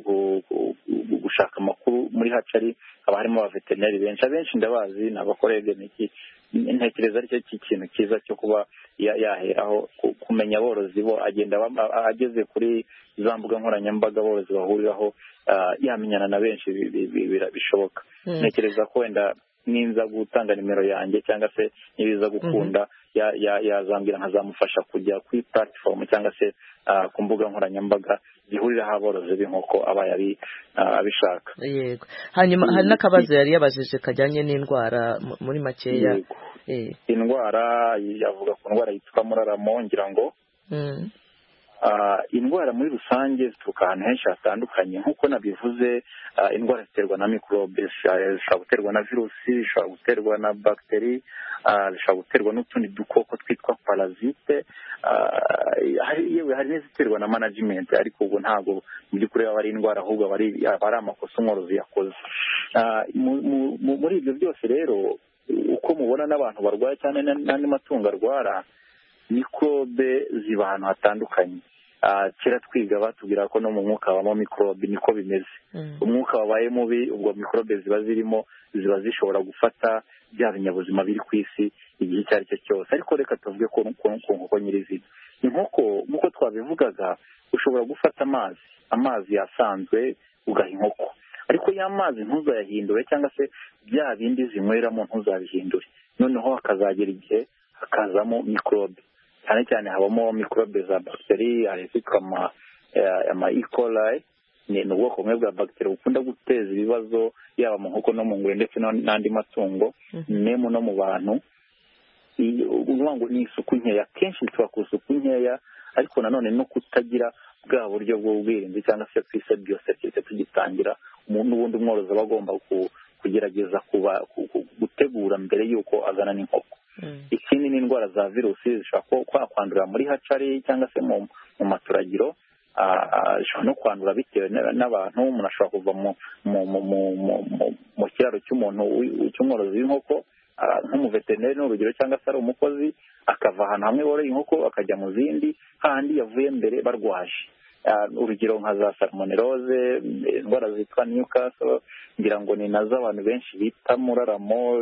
gushaka amakuru muri hacari. Haba harimo abaveterineri benshi ndabazi, ni abakorege. Ntekereza aricyo kintu cyiza cyo kuba yaheraho kumenya aborozi bo, agenda ageze kuri za mbuga nkoranyambaga aborozi bahuriraho, yamenyana na benshi bishoboka. Ntekereza ko wenda ninza gutanga nimero yanjye cyangwa se nibiza gukunda yazambwira nkazamufasha kujya kuri platform cyangwa se ku mbuga nkoranyambaga zihuriraho aborozi b'inkoko aba abishaka. Yego. Hanyuma hari n'akabazo yari yabajije kajyanye n'indwara muri makeya. Indwara yavuga ku ndwara yitwa muraramo, ngira ngo indwara muri rusange zituruka ahantu henshi hatandukanye. Nk'uko nabivuze, indwara ziterwa na mikorobe, zishobora guterwa na virusi, zishobora guterwa na bagiteri, zishobora guterwa n'utundi dukoko twitwa parazite, yewe hari n'iziterwa na management, ariko ubwo ntabwo mu by'ukuri aba ari indwara, ahubwo aba ari amakosa umworozi yakoze. Muri ibyo byose rero, uko mubona n'abantu barwaye cyane n'andi matungo arwara, mikorobe ziba ahantu hatandukanye. Kera twiga batubwira ko no mu mwuka habamo mikorobe, niko bimeze. Umwuka wabaye mubi, ubwo mikorobe ziba zirimo, ziba zishobora gufata bya binyabuzima biri ku isi igihe icyo ari cyo cyose. Ariko reka tuvuge ku nkoko nyirizina. Inkoko nk'uko twabivugaga, ushobora gufata amazi yasanzwe ugaha inkoko, ariko ya mazi ntuzayahindure, cyangwa se bya bindi zinyweramo ntuzabihindure. Noneho hakazagera igihe hakazamo mikorobe, cyane cyane habamo mikorobe za bagiteri, hari izitwa ama E. coli. Ni ubwoko bumwe bwa bagiteri bukunda guteza ibibazo yaba mu nkoko no mu ngurube ndetse n'andi matungo, nemu no mu bantu. Uvuga ngo ni isuku nkeya, kenshi bituba ku isuku nkeya, ariko nanone no kutagira bwa buryo bw'ubwirinzi cyangwa se twise biosecurity tugitangira. N'ubundi umworozi aba agomba kugerageza gutegura mbere y'uko azana n'inkoko. Ikindi ni indwara za virusi zishobora kwandurira muri hacari cyangwa se mu maturagiro. Zishobora no kwandura bitewe n'abantu. Umuntu ashobora kuva mu kiraro cy'umworozi w'inkoko nk'umuveterineri n'urugero, cyangwa se ari umukozi, akava ahantu hamwe borora inkoko akajya mu zindi, hahandi yavuye mbere barwaje. urugero nka za salmonellose, indwara zitwa Newcastle, ngira ngo ni nazo abantu benshi bita muraramo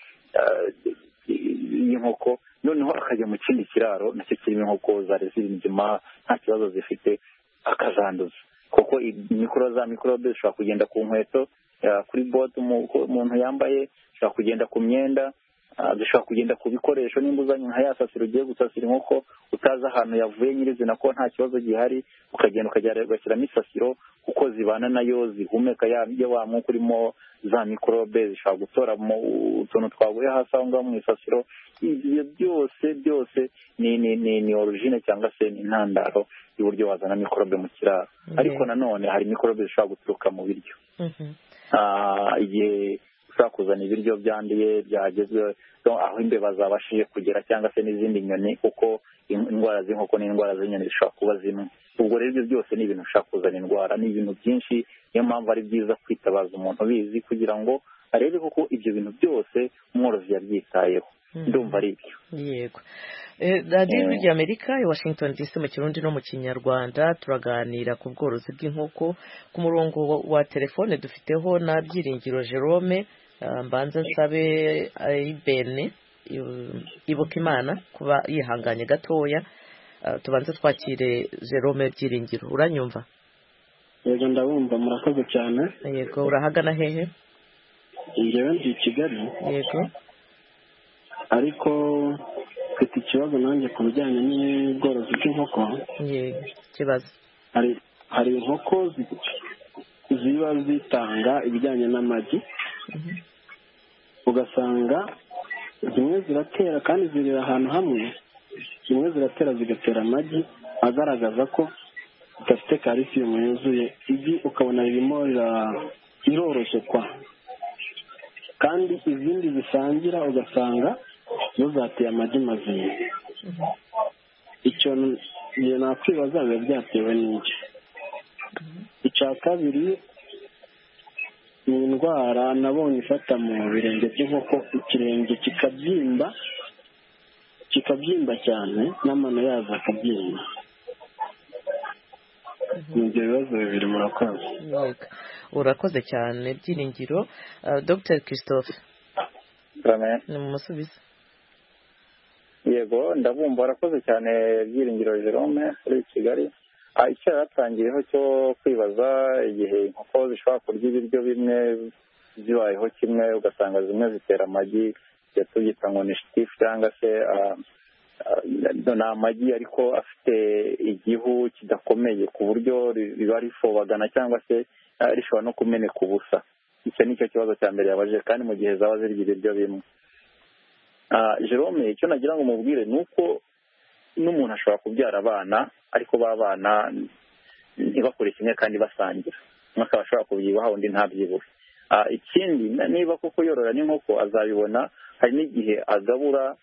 y'inkoko, noneho akajya mu kindi kiraro nacyo kirimo inkoko zari ziri nzima nta kibazo zifite, akazanduza. kuko za mikorobe zishobora kugenda ku nkweto, kuri bote umuntu yambaye, zishobora kugenda ku myenda, zishobora kugenda ku bikoresho. nimba uzanye nka ya sasiro ugiye gusasira inkoko utazi ahantu yavuye nyirizina ko nta kibazo gihari, ukagenda ugashyiramo isasiro kuko zibana nayo, zihumeka ya wa mwuka urimo za mikorobe, zishobora gutoramo utuntu twaguye hasi aho ngaho mu isasiro. ibyo byose ni origine cyangwa se ni intandaro y'uburyo wazana mikorobe mu kiraro. ariko nanone hari mikorobe zishobora guturuka mu biryo. igihe ushobora kuzana ibiryo byanduye byagezwe aho imbeba zabashije kugera cyangwa se n'izindi nyoni, kuko indwara z'inkoko n'indwara z'inyoni zishobora kuba zimwe. ubwo rero ibyo byose ni ibintu bishobora kuzana indwara, ni ibintu byinshi. niyo mpamvu ari byiza kwitabaza umuntu ubizi kugira ngo arebe koko ibyo bintu byose umworozi yabyitayeho. ndumva ari ibyo. yego. radiyo ijwi ry'Amerika i Washington DC mu Kirundi no mu Kinyarwanda turaganira ku bworozi bw'inkoko. ku murongo wa telefone dufiteho na Byiringiro Jerome. mbanza nsabe Ibene ibuka Imana kuba yihanganye gatoya. tubanze twakire Jerome Byiringiro. uranyumva? yego ndabumva, murakoze cyane. yego, urahagana hehe? njyewe ndi i Kigali. yego. ariko mfite ikibazo nanjye ku bijyanye n'ubworozi bw'inkoko. yego, ikibazo. hari inkoko ziba zitanga ibijyanye n'amagi. ugasanga zimwe ziratera kandi zirira ahantu hamwe, zimwe ziratera zigatera amagi agaragaza ko zidafite calcium yuzuye. igi ukabona ririmo riroroshye kwa, kandi izindi zisangira ugasanga zo zateye amagi mazima. icyo nakwibaza biba byatewe n'iki. icya kabiri ni indwara nabonye ifata mu birenge by'inkoko, ikirenge kikabyimba cyane n'amano yazo akabyimba. ni ibyo bibazo bibiri. murakoze. urakoze cyane Byiringiro. Dr Christophe ni mumusubize. yego ndabumva. arakoze cyane Byiringiro Jerome kuri Kigali. icyo yaratangiyeho cyo kwibaza igihe inkoko zishobora kurya ibiryo bimwe zibayeho kimwe, ugasanga zimwe zitera amagi tubyita ngo ni shitifu cyangwa se ni amagi ariko afite igihu kidakomeye ku buryo riba rifobagana cyangwa se rishobora no kumeneka ubusa. icyo ni cyo kibazo cya mbere yabajije, kandi mu gihe zaba zirya ibiryo bimwe. Jerome, icyo nagira ngo mubwire ni uko n'umuntu ashobora kubyara abana, ariko b'abana ntibakore kimwe kandi basangira. umwe akaba ashobora kubyibuha undi ntabyibure. ikindi niba koko yorora n'inkoko azabibona, hari n'igihe agabura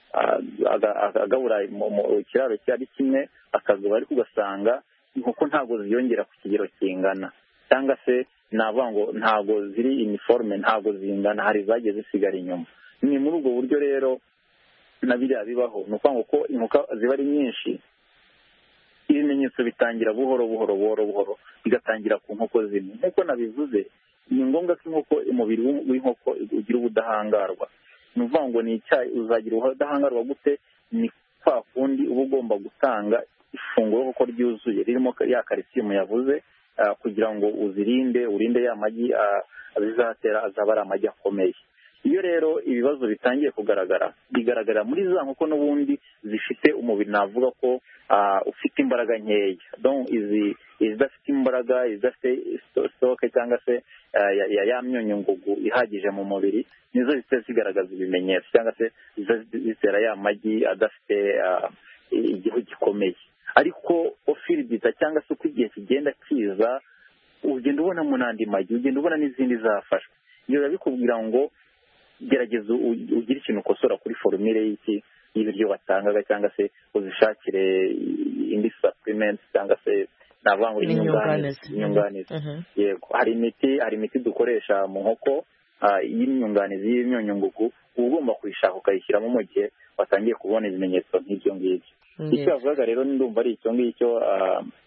mu kiraro cyari kimwe akagaba, ariko ugasanga inkoko ntabwo ziyongera ku kigero kingana, cyangwa se navuga ngo ntabwo ziri iniforume, ntabwo zingana, hari zagiye zisigara inyuma. ni muri ubwo buryo rero na biriya bibaho. ni ukuvuga ngo ko inkoko ziba ari nyinshi, ibimenyetso bitangira buhoro bigatangira ku nkoko zimwe. nk'uko nabivuze, ni ngombwa ko inkoko, umubiri w'inkoko ugira ubudahangarwa. ni ukuvuga ngo ni icyayi, uzagira ubudahangarwa gute? ni kwa kundi uba ugomba gutanga ifunguro koko ryuzuye ririmo ya calcium yavuze, kugira ngo urinde ya magi zizatera, azaba ari amagi akomeye. iyo rero ibibazo bitangiye bigaragara muri za nkoko n'ubundi zifite umubiri navuga ko ufite imbaraga nkeya. donc izidafite imbaraga, izidafite sitoke cyangwa se ya myunyungugu ihagije mu mubiri, nizo zihita zigaragaza ibimenyetso cyangwa se zitera ya magi adafite igihu gikomeye. ariko ofiridita cyangwa se uko igihe kigenda kiza, ugenda ubonamo n'andi magi, ugenda ubona n'izindi zafashwe. iyo biba bikubwira ngo gerageza ugire ikintu ukosora kuri formule y'ibiryo watangaga, cyangwa se uzishakire indi supplement cyangwa se navuga ngo inyunganizi. yego, hari imiti dukoresha mu nkoko y'inyunganizi y'imyunyungugu, uba ugomba kuyishaka ukayishyiramo mu gihe watangiye kubona ibimenyetso nk'ibyo ngibyo. icyo yavugaga rero ndumva ari icyo ngicyo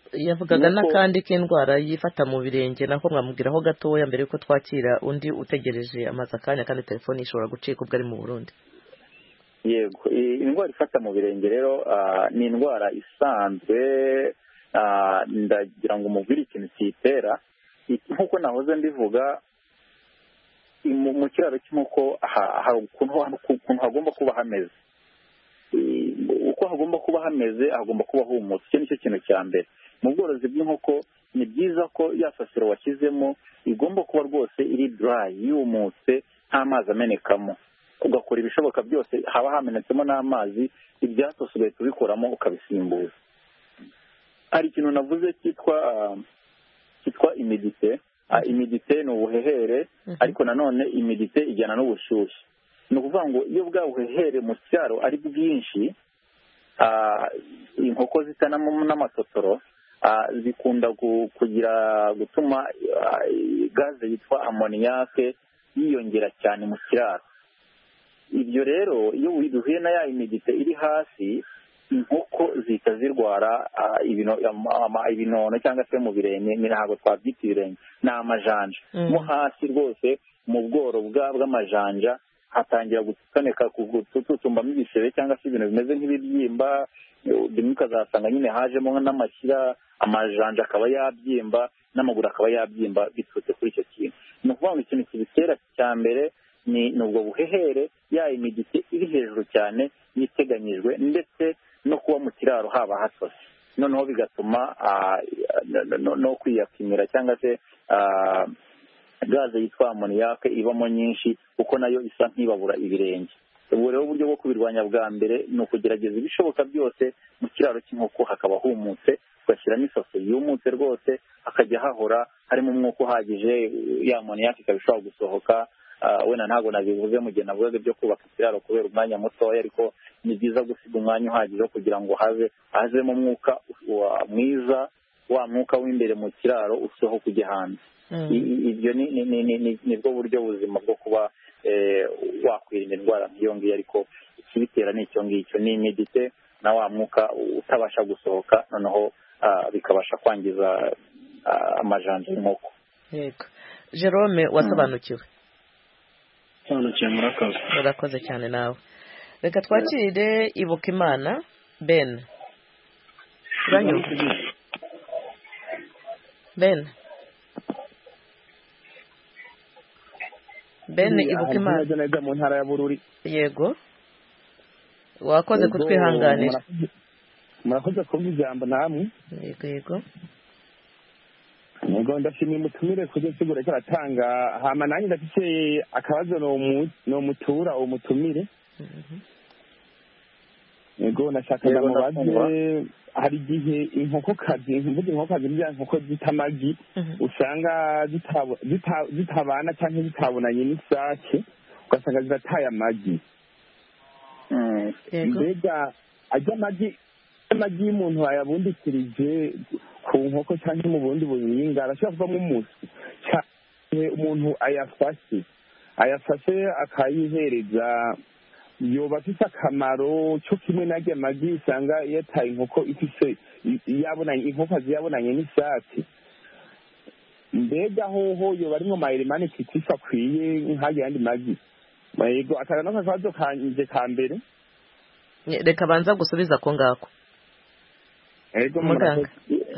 yavugaga n'akandi k'indwara yifata mu birenge nako mwamubwiraho gatoya mbere yuko twakira undi utegereje amazi akanya kandi telefone ishobora gucika ubwo ari mu Burundi. Yego, indwara ifata mu birenge rero ni indwara isanzwe, ndagira ngo umubwire ikintu kiyitera. Nk'uko nahoze mbivuga, mu kiraro cy'inkoko hari ukuntu hagomba kuba hameze. Uko hagomba kuba hameze hagomba kuba humutse. Icyo nicyo kintu cya mbere. Mu bworozi bw'inkoko ni byiza ko ya sasiro washyizemo igomba kuba rwose iri dry, yumutse, nta mazi amenekamo. Ugakora ibishoboka byose haba hamenetsemo n'amazi, ibyatose ugahita ubikoramo ukabisimbuza. Hari ikintu navuze cyitwa imidite. Imidite ni ubuhehere, ariko nanone imidite ijyana n'ubushyushyu. Ni ukuvuga ngo iyo bwa buhehere mu cyaro ari bwinshi, inkoko zitanamo n'amatotoro zikunda gutuma gaze yitwa amoniyake yiyongera cyane mu kiraro. Ibyo rero iyo duhuye na ya imidite iri hasi, inkoko zihita zirwara ibinono cyangwa se mu birenge. Ntabwo twabyita ibirenge, ni amajanja. Mo hasi rwose mu bworo bw'amajanja hatangira gutoneka, gututumbamo ibisebe cyangwa se ibintu bimeze nk'ibibyimba. Bimwe ukazasanga nyine hajemo n'amashyira, amajanja akaba yabyimba, n'amaguru akaba yabyimba biturutse kuri icyo kintu. Ni ukuvuga ngo ikintu kibitera cya mbere ni ubwo buhehere, ya imidite iri hejuru cyane yiteganyijwe, ndetse no kuba mu kiraro haba hatose, noneho bigatuma no kwiyakimira cyangwa se gaze yitwa amoniyake ibamo nyinshi, kuko nayo isa nk'ibabura ibirenge. Ubu rero uburyo bwo kubirwanya bwa mbere ni ukugerageza ibishoboka byose mu kiraro cy'inkoko hakaba humutse, tugashyiramo isaso yumutse rwose, hakajya hahora harimo umwuka uhagije, ya amoniyake ikaba ishobora gusohoka. Wenda ntabwo nabivuze mu gihe navugaga ibyo kubaka ikiraro kubera umwanya mutoya, ariko ni byiza gusiga umwanya uhagije kugira ngo hazemo umwuka mwiza, wa mwuka w'imbere mu kiraro usohoka ujya hanze. Ibyo ni bwo buryo buzima bwo kuba wakwirinda indwara nk'iyo ngiyo, ariko ikibitera ni icyo ngicyo, ni imidite na wa mwuka utabasha gusohoka, noneho bikabasha kwangiza amajanja y'inkoko. Yego, Jerome, wasobanukiwe? Murakoze cyane nawe. Reka twakire Ibukimana Ben. Uranyumva? Ben Ibukimana neza mu ntara ya Bururi. Yego, wakoze kutwihanganira. Murakoze kumva ijambo namwe. Yego. Nego ndashimye umutumire kuje sigura ko aratanga, hama nanjye ndafite akabazo no mutura umutumire. Nego nashakaga mubaze, hari igihe inkokokazi bya nkoko zitamagi usanga zitabana cyangwa zitabonanye n'isake, ugasanga zirataye amagi. Mbega ajya amagi y'umuntu ayabundikirije ku nkoko cyangwa mu bundi buhinga arashobora kuvamo umusi, cyane umuntu ayafashe akayihereza, yoba afite akamaro cyo kimwe n'ajya amagi usanga yataye inkoko ifise inkokokazi yabonanye n'isake. Mbega hoho yoba arimo mayirimani kitifa akwiye nk'ajya yandi magi. Yego, atanga n'akabazo kanje ka mbere. Reka banza gusubiza ko ngako. Yego, muganga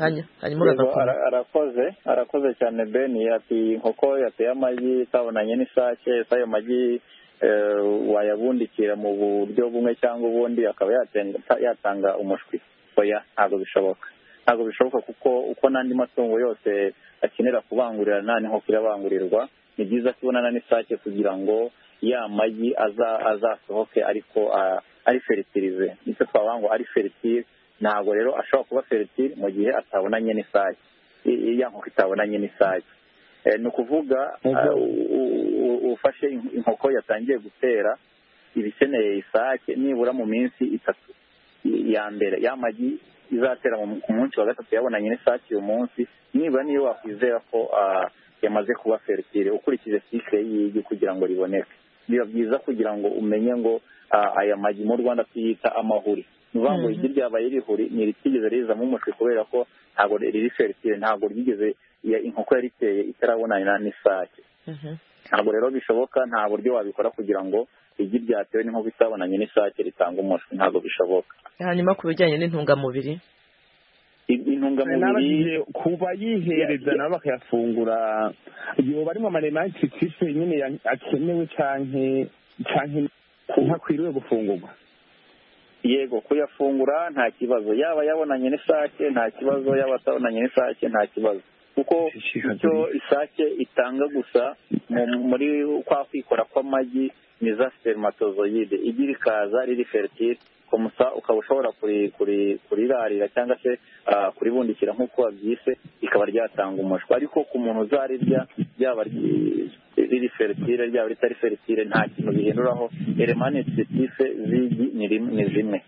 arakoze cyane Ben. Ati inkoko yateye amagi itabonanye n'isake, ayo magi wayabundikira mu buryo bumwe cyangwa ubundi akaba yatanga umushwi. Oya, ntabwo bishoboka kuko uko n'andi matungo yose akenera kubangurira nta n'inkoko irabangurirwa. Ni byiza kubonana n'isake kugira ngo ya magi azasohoke ariko ari feritirize. Nicyo twavuga ngo ari feritire. Ntabwo rero ashobora kuba feritire mu gihe atabonanye n'isake, ya nkoko itabonanye n'isake. Ni ukuvuga ufashe inkoko yatangiye gutera ibikeneye isake nibura mu minsi 3 ya mbere, ya magi izatera ku munsi wa 3 yabonanye n'isake uyu munsi, nibura niyo wakwizera ko yamaze kuba feritire ukurikije cycle y'igi kugira ngo riboneke. biba byiza kugira ngo umenye ngo aya magi mu Rwanda tuyita amahuri. Ni ukuvuga ngo igi ryabaye rihuri ntiritigeze rizamo umushwi kubera ko ntabwo riri fertile, ntabwo ryigeze inkoko yariteye itarabonana n'isake. Ntabwo rero bishoboka, nta buryo wabikora kugira ngo igi ryatewe n'inkoko itabonanye n'isake ritanga umushwi, ntabwo bishoboka. Hanyuma ku bijyanye n'intungamubiri, intungamubiri kuba yihereza nabo bakayafungura yoba arimo amaremansi kisi nyine akenewe canke ntakwiriwe gufungurwa. Yego, kuyafungura nta kibazo, yaba yabonanye n'isake nta kibazo, yaba atabonanye n'isake nta kibazo, kuko icyo isake itanga gusa muri kwa kwikora kw'amagi ni za spermatozoide, igi rikaza riri fertile komusa ukaba ushobora kurirarira cyangwa se kuribundikira nk'uko wabyise rikaba ryatanga umushwi. Ariko ku muntu uzarirya ryaba riri fertile ryaba ritari fertile nta kintu bihinduraho, elements nutritive z'igi ni zimwe.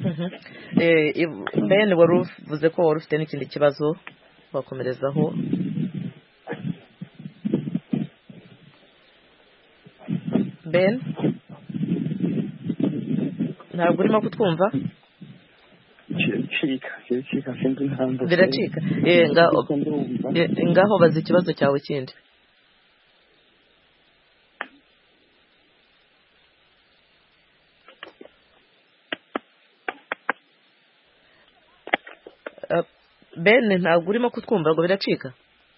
Ben, wari uvuze ko wari ufite n'ikindi kibazo wakomerezaho. Ben, ntabwo urimo kutwumva? Kiracika sinzi impamvu. Biracika. Ngaho baza ikibazo cyawe kindi. Ben, ntabwo urimo kutwumva ngo biracika?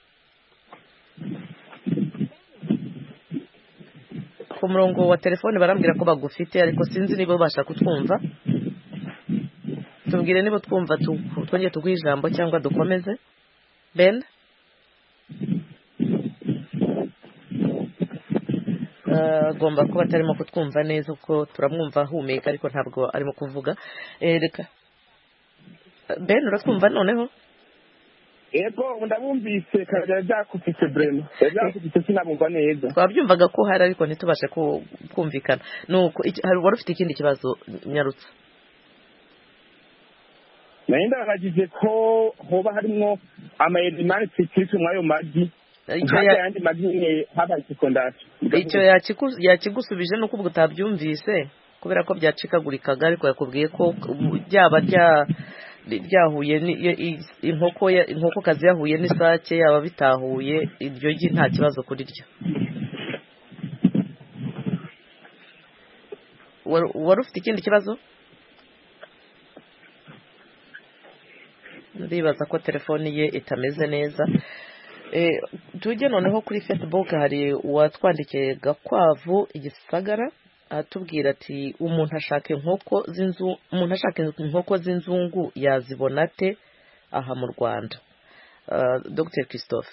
Ku murongo wa telefone barambwira ko bagufite ariko sinzi niba ubasha kutwumva. Tubwire niba twumva twongeye tuguha ijambo cyangwa dukomeze. Ben, agomba kuba atarimo kutwumva neza uko turamwumva ahumeka ariko ntabwo arimo kuvuga. Reka Ben, uratwumva noneho? Yego, ndabumvise kare byakufite Breno. Byakufite sinabumva neza. Twabyumvaga ko hari ariko ntitubashe kumvikana. Nuko wari ufite ikindi kibazo nyarutse. Nenda bagize ko hoba harimo ama-elements cyitwa mwayo magi. Yandi magi habaye sekondari. Icyo yakigusubije nuko ubwo utabyumvise kubera ko byacikagurikaga, ariko yakubwiye ko byaba ryahuye inkoko kazi yahuye n'isake yaba bitahuye iryo gi nta kibazo kuri ryo. Wari ufite ikindi kibazo? Ndibaza ko telefoni ye itameze neza. Tujye noneho kuri Facebook, hari uwatwandikiye Gakwavu Igisagara atubwira ati umuntu ashaka inkoko z'inzungu yazibona ate aha mu Rwanda? Dr. Christophe.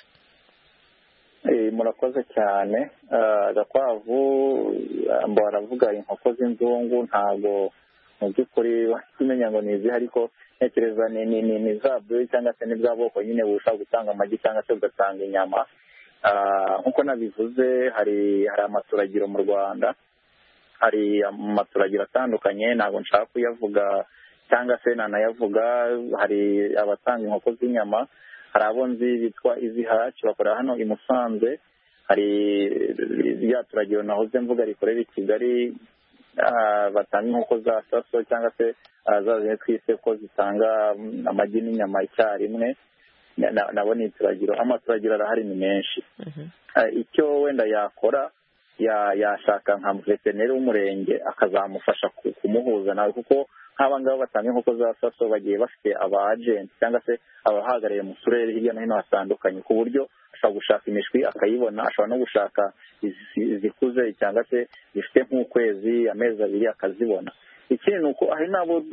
Murakoze cyane. Gakwavu baravuga inkoko z'inzungu, ntabwo mu by'ukuri wakimenya ngo ni izihe, ariko ntekereza ni za buri cyangwa se ni bwa bwoko nyine bushobora gutanga amagi cyangwa se bugatanga inyama. Nk'uko nabivuze, hari amaturagiro mu Rwanda, hari amaturagiro atandukanye, ntabwo nshaka kuyavuga cyangwa se nanayavuga. Hari abatanga inkoko z'inyama, hari abo nzi bitwa Izihaci bakorera hano i Musanze, hari rya turagiro nahoze mvuga rikorera i Kigali batanga inkoko za saso cyangwa se zaje kwise ko zitanga amagi n'inyama icyarimwe, nabo ni turagiro. Amaturagiro arahari ni menshi. Icyo wenda yakora yashaka nka veterineri w'umurenge akazamufasha kumuhuza nawe, kuko nk'aba ngaba batanga inkoko za saso bagiye bafite aba agenti cyangwa se abahagarariye mu turere hirya no hino hatandukanye, ku buryo ashobora gushaka imishwi akayibona, ashobora no gushaka izikuze cyangwa se zifite nk'ukwezi amezi abiri akazibona. Ikindi ni uko hari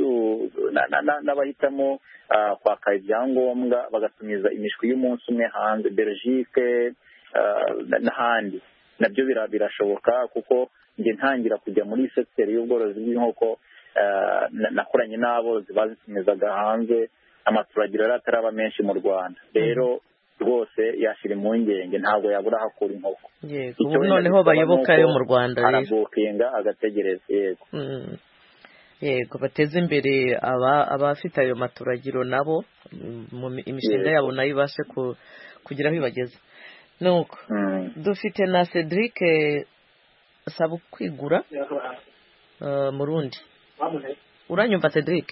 n'abahitamo kwaka ibyangombwa bagatumiza imishwi y'umunsi umwe hanze, Belgique n'ahandi. Nabyo birashoboka, kuko njye ntangira kujya muri sekiteri y'ubworozi bw'inkoko nakoranye n'aborozi bazitumizaga hanze, amaturagiro yari ataraba menshi mu Rwanda. Rero rwose yashyira impungenge, ntabwo yabura aho akura inkoko. Ubu noneho bayoboka yo mu Rwanda rero arabukinga agategereza. Yego, bateze imbere abafite ayo maturagiro nabo imishinga yabo nayo ibashe kugira aho ibageze. Nuko dufite na Cedric saba kwigura murundi uranyumva Cedric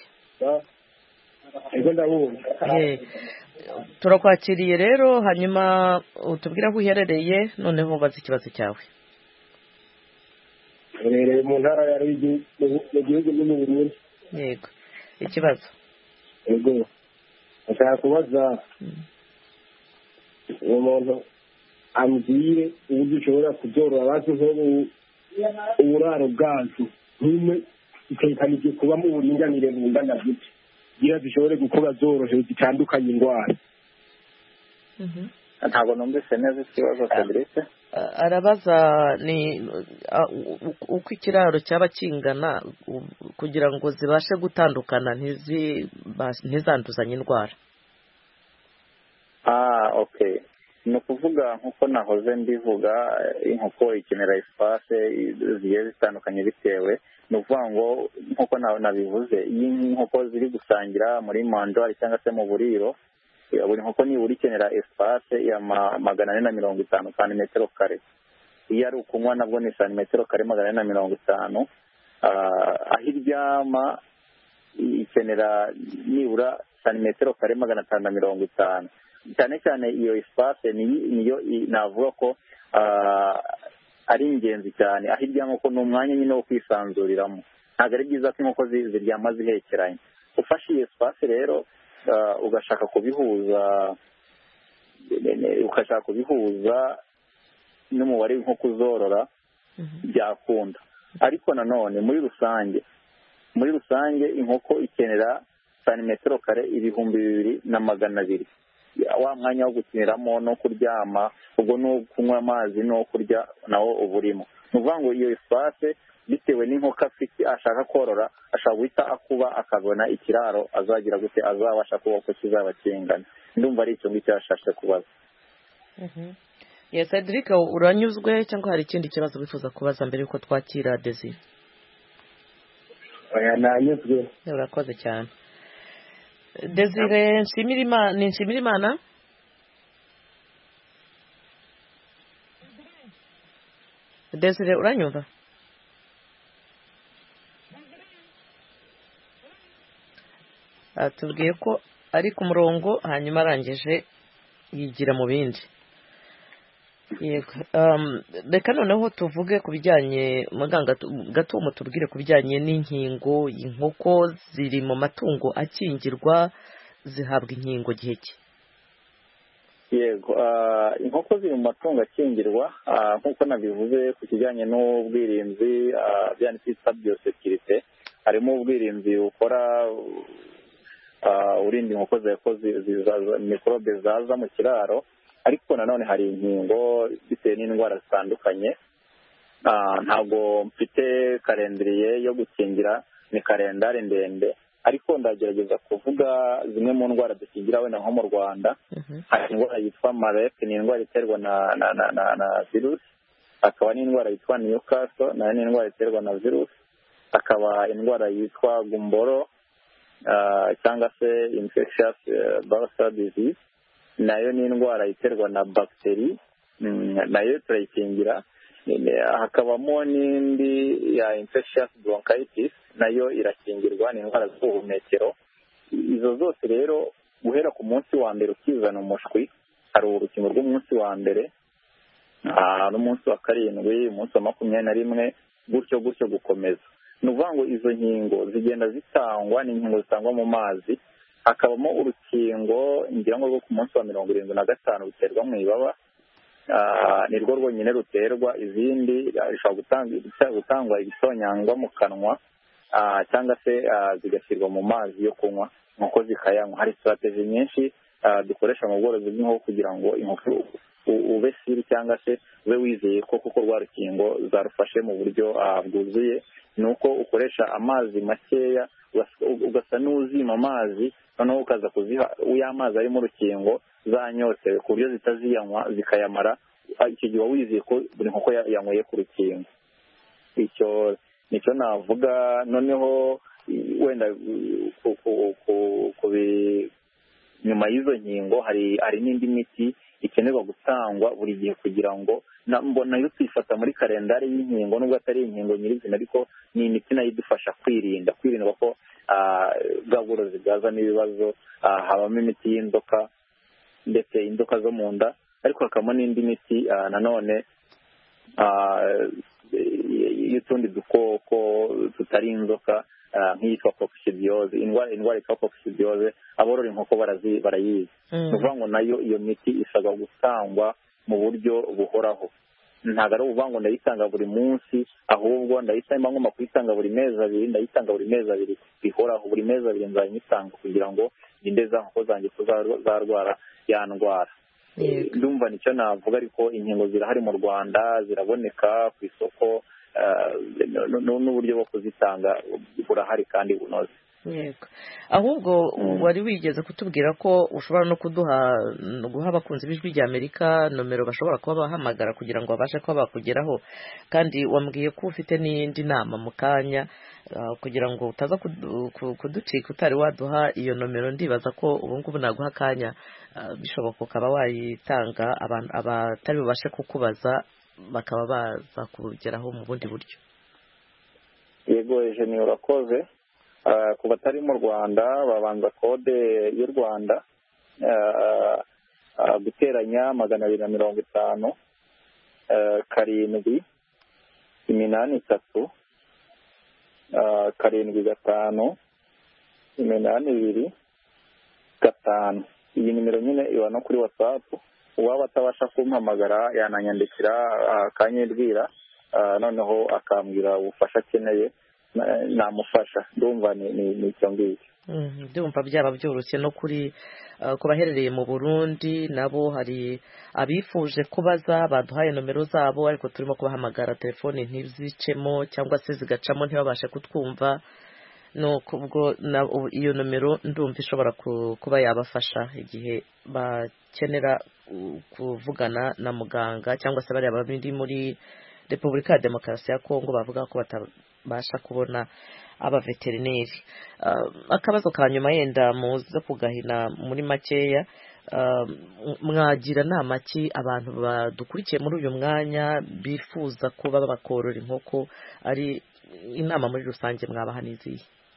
turakwakiriye rero hanyuma utubwira aho uherereye noneho ubaze ikibazo cyawe. Herereye mu ntara ya Ruyigi mu gihugu mu Burundi. Yego ikibazo. Yego ashaka kubaza umuntu ambwire uburyo ushobora kuzorora bazi uburaro bwacu nk'imwe itekanije kuba mu buringanire bungana gute kugira zishobore gukora zoroheje zitandukanye indwara. Ntabwo numvise neza ikibazo Cedric. Arabaza ni uko ikiraro cyaba kingana kugira ngo zibashe gutandukana ntizanduzanye indwara. Okay. Ni ukuvuga nk'uko nahoze mbivuga inkoko ikenera espace zigiye zitandukanye bitewe ni ukuvuga ngo nk'uko nabivuze iyo inkoko ziri gusangira muri manjwari cyangwa se mu buriro buri nkoko nibura ikenera espace ya 450 santimetero kare. Iyo ari ukunywa nabwo ni santimetero kare 450. Aho iryama ikenera nibura santimetero kare 550. Cyane cyane iyo espace niyo navuga ko ari ingenzi cyane. Aho iryama ko n'umwanya nyine wo kwisanzuriramo. Ntabwo ari byiza ko inkoko ziryama zihekeranye. Ufashe iyo espace rero ugashaka kubihuza n'umubare w'inkoko uzorora byakunda. Ariko nanone muri rusange inkoko ikenera santimetero kare 2200. Wa mwanya wo gukiniramo no kuryama ubwo no kunywa amazi no kurya nawo uburimo. Ni ukuvuga ngo iyo espace bitewe n'inkoko afite ashaka korora ashaka guhita akuba akabona ikiraro azagira gute azabasha kuba ko kizaba kingana. Ndumva ari icyo ngicyo yashashe kubaza. Yes, Cedric uranyuzwe cyangwa hari ikindi kibazo bifuza kubaza mbere yuko twakira Desire? Oya nanyuzwe. Urakoze cyane. Desire Nshimirimana Desire uranyumva? Atubwiye ko ari ku murongo hanyuma arangije yigira mu bindi. Yego reka noneho tuvuge ku bijyanye muganga gato mutubwire ku bijyanye n'inkingo. Inkoko ziri mu matungo akingirwa zihabwa inkingo gihe ki? Yego inkoko ziri mu matungo akingirwa nk'uko nabivuze ku kijyanye n'ubwirinzi byane twita biosecurity. Harimo ubwirinzi bukora urinda inkoko mikorobe zaza mu kiraro. Ariko nanone hari inkingo bitewe n'indwara zitandukanye. Ntabwo mfite kalendriye yo gukingira, ni kalendari ndende, ariko ndagerageza kuvuga zimwe mu ndwara dukingira wenda nko mu Rwanda. Hari indwara yitwa Marek, ni indwara iterwa na virusi. Hakaba n'indwara yitwa Newcastle, nayo ni indwara iterwa na virusi. Hakaba indwara yitwa Gumboro cyangwa se infectious bacterial disease, nayo ni indwara iterwa na bagiteri, nayo turayikingira. Hakabamo n'indi ya infectious bronchitis, nayo irakingirwa, ni indwara z'ubuhumekero. Izo zose rero guhera ku munsi wa mbere ukizana umushwi hari urukingo rw'umunsi wa mbere n'umunsi wa 7, umunsi wa 21, gutyo gukomeza. Ni ukuvuga ngo izo nkingo zigenda zitangwa, ni inkingo zitangwa mu mazi. Hakabamo urukingo ngira ngo rwo ku munsi wa 75 ruterwa mu ibaba, ni rwo rwonyine ruterwa. Izindi zishobora gutangwa ibitonyangwa mu kanwa cyangwa se zigashyirwa mu mazi yo kunywa inkoko zikayanywa. Hari strategy nyinshi dukoresha mu bworozi bw'inkoko kugira ngo inkoko ube siri cyangwa se ube wizeye ko kuko rwa rukingo zarufashe mu buryo bwuzuye. Ni uko ukoresha amazi makeya, ugasa n'uzima amazi, noneho ukaza kuziha y'amazi ari mu rukingo zanyotewe ku buryo zitaziyanywa zikayamara. Icyo gihe wizeye ko buri nkoko yanyweye ku rukingo. Icyo nicyo navuga. Noneho wenda nyuma y'izo nkingo hari n'indi miti ikenerwa gutangwa buri gihe kugira ngo nayo tuyifata muri kalendari y'inkingo nubwo atari inkingo nyirizina, ariko ni imiti nayo idufasha kwirinda ko bwa bworozi bwazamo ibibazo. Habamo imiti y'inzoka ndetse inzoka zo mu nda, ariko hakabamo n'indi miti nanone y'utundi dukoko tutari inzoka nk'iyitwa coccidiosis. Indwara yitwa coccidiosis aborora inkoko barayizi. Ni ukuvuga ngo nayo iyo miti isabwa gutangwa mu buryo buhoraho, ntabwo ari ukuvuga ngo ndayitanga buri munsi, ahubwo ndayitanga ngomba kuyitanga buri mezi abiri, ndayitanga buri mezi abiri bihoraho. Buri mezi abiri nzayitanga kugira ngo ndinde za nkoko zanjye zarwara ya ndwara. Ndumva nicyo navuga, ariko inkingo zirahari mu Rwanda, ziraboneka ku isoko, n'uburyo bwo kuzitanga burahari kandi bunoze. Yego, ahubwo wari wigeze kutubwira ko ushobora no guha abakunzi b'Ijwi ry'Amerika nomero bashobora kuba bahamagara kugira ngo babashe kuba bakugeraho, kandi wambwiye ko ufite n'indi nama mu kanya kugira ngo utaza kuducika utari waduha iyo nomero. Ndibaza ko ubu ngubu naguha akanya bishoboka ukaba wayitanga abatari bubashe kukubaza bakaba baza kugeraho mu bundi buryo. Yego Eugenie, urakoze. Ku batari mu Rwanda babanza kode y'u Rwanda guteranya 250 7 8 3 7 5 8 2 5. Iyi nimero nyine iba no kuri WhatsApp. Uwaba atabasha kumpamagara yananyandikira akanyibwira, noneho akambwira ubufasha akeneye namufasha. Ndumva ni icyo ngicyo. Ndumva byaba byoroshye no kuri ku baherereye mu Burundi nabo hari abifuje kubaza baduhaye nomero zabo, ariko turimo kubahamagara telefone ntizicemo cyangwa se zigacamo ntibabashe kutwumva. No kubwo iyo nomero ndumva ishobora kuba yabafasha igihe bakenera kuvugana na muganga, cyangwa se bari abandi muri Repubulika ya Demokarasi ya Kongo bavuga ko batabasha kubona abaveterineri. Akabazo ka nyuma yenda muze kugahina muri makeya, mwagira nama ki abantu badukurikiye muri uyu mwanya bifuza kuba bakorora inkoko, ari inama muri rusange mwabaha n'izihe?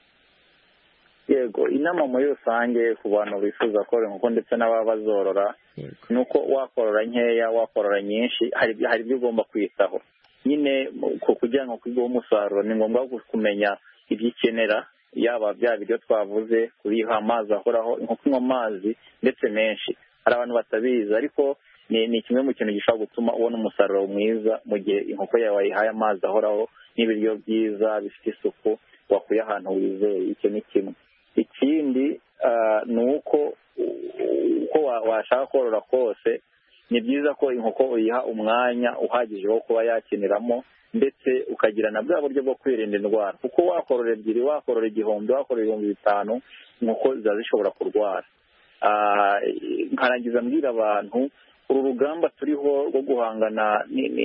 Yego, inama muri rusange ku bantu bifuza korora inkoko ndetse n'ababa bazorora, nuko wakorora nkeya wakorora nyinshi hari ibyo ugomba kwitaho. Nyine kugira ngo kwiguha umusaruro ni ngombwa kumenya ibyo ikenera, yaba bya biryo twavuze, kubiha amazi ahoraho. Inkoko inywa amazi ndetse menshi, hari abantu batabizi, ariko ni kimwe mu kintu gishobora gutuma ubona umusaruro mwiza mu gihe inkoko yawe wayihaye amazi ahoraho n'ibiryo byiza bifite isuku wakuye ahantu wizeye. Icyo ni kimwe. Ikindi ni uko washaka korora kose, ni byiza ko inkoko uyiha umwanya uhagije wo kuba yakiniramo, ndetse ukagira na bwa buryo bwo kwirinda indwara, kuko wakorora ebyiri, wakorora igihumbi, wakorora 5,000, inkoko ziba zishobora kurwara. Nkarangiza mbwira abantu uru rugamba turiho rwo guhangana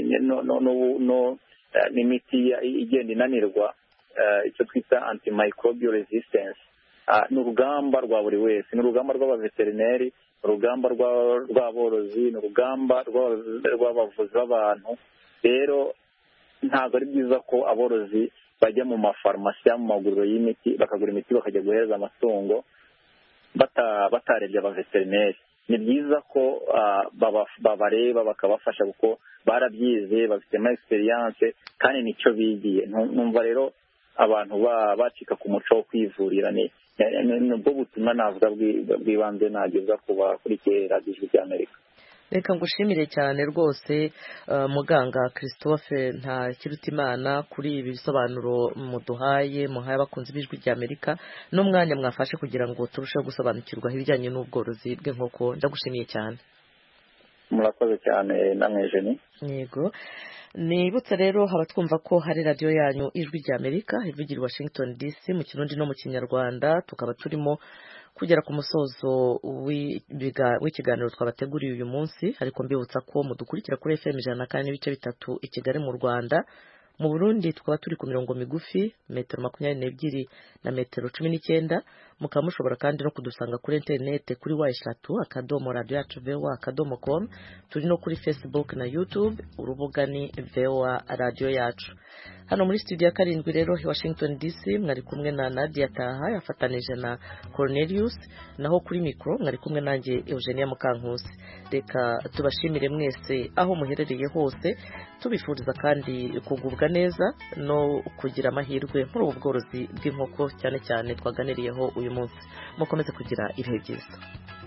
n'imiti igenda inanirwa, icyo twita antimicrobial resistance. Ni urugamba rwa buri wese, ni urugamba rw'abaveterineri, ni urugamba rw'aborozi, ni urugamba rw'abavuzi b'abantu. Rero ntabwo ari byiza ko aborozi bajya mu mafarumasi cyangwa mu maguriro y'imiti bakagura imiti bakajya guhereza amatungo batarebye abaveterineri. Ni byiza ko babareba bakabafasha, kuko barabyize, bafitemo experience kandi nicyo bigiye. Numva rero abantu bacika ku muco wo kwivurira. Nubwo butumwa navuga bw'ibanze nageza ku bakurikiye radiyo Ijwi ry'Amerika. Reka ngushimire cyane rwose muganga Christophe Ntakirutimana kuri ibi bisobanuro muhaye abakunzi b'Ijwi ry'Amerika, n'umwanya mwafashe kugira ngo turusheho gusobanukirwa ibijyanye n'ubworozi bw'inkoko. Ndagushimiye cyane. Murakoze cyane namwe Eugenie. Yego, nibutse rero abatwumva ko hari radiyo yanyu Ijwi ry'Amerika ivugira i Washington DC mu Kirundi no mu Kinyarwanda. Tukaba turimo kugera ku musozo w'ikiganiro twabateguriye uyu munsi, ariko mbibutsa ko mudukurikira kuri FM 104.3 i Kigali mu Rwanda, mu Burundi tukaba turi ku mirongo migufi metero 22 na metero 19. mukaba mushobora kandi no kudusanga kuri internet kuri wa3.radio.com. turi no kuri Facebook na YouTube, urubuga ni VOA Radio Yacu. Hano muri studio ya 7 rero i Washington DC mwari kumwe na Nadia Taha yafatanije na Cornelius, naho kuri micro mwari kumwe nanjye Eugenia Mukankusi. Reka tubashimire mwese aho muherereye hose, tubifuriza kandi kugubwa neza no kugira amahirwe muri ubu bworozi bw'inkoko cyane cyane twaganiriyeho uyu munsi. Mukomeze kugira ibihe byiza.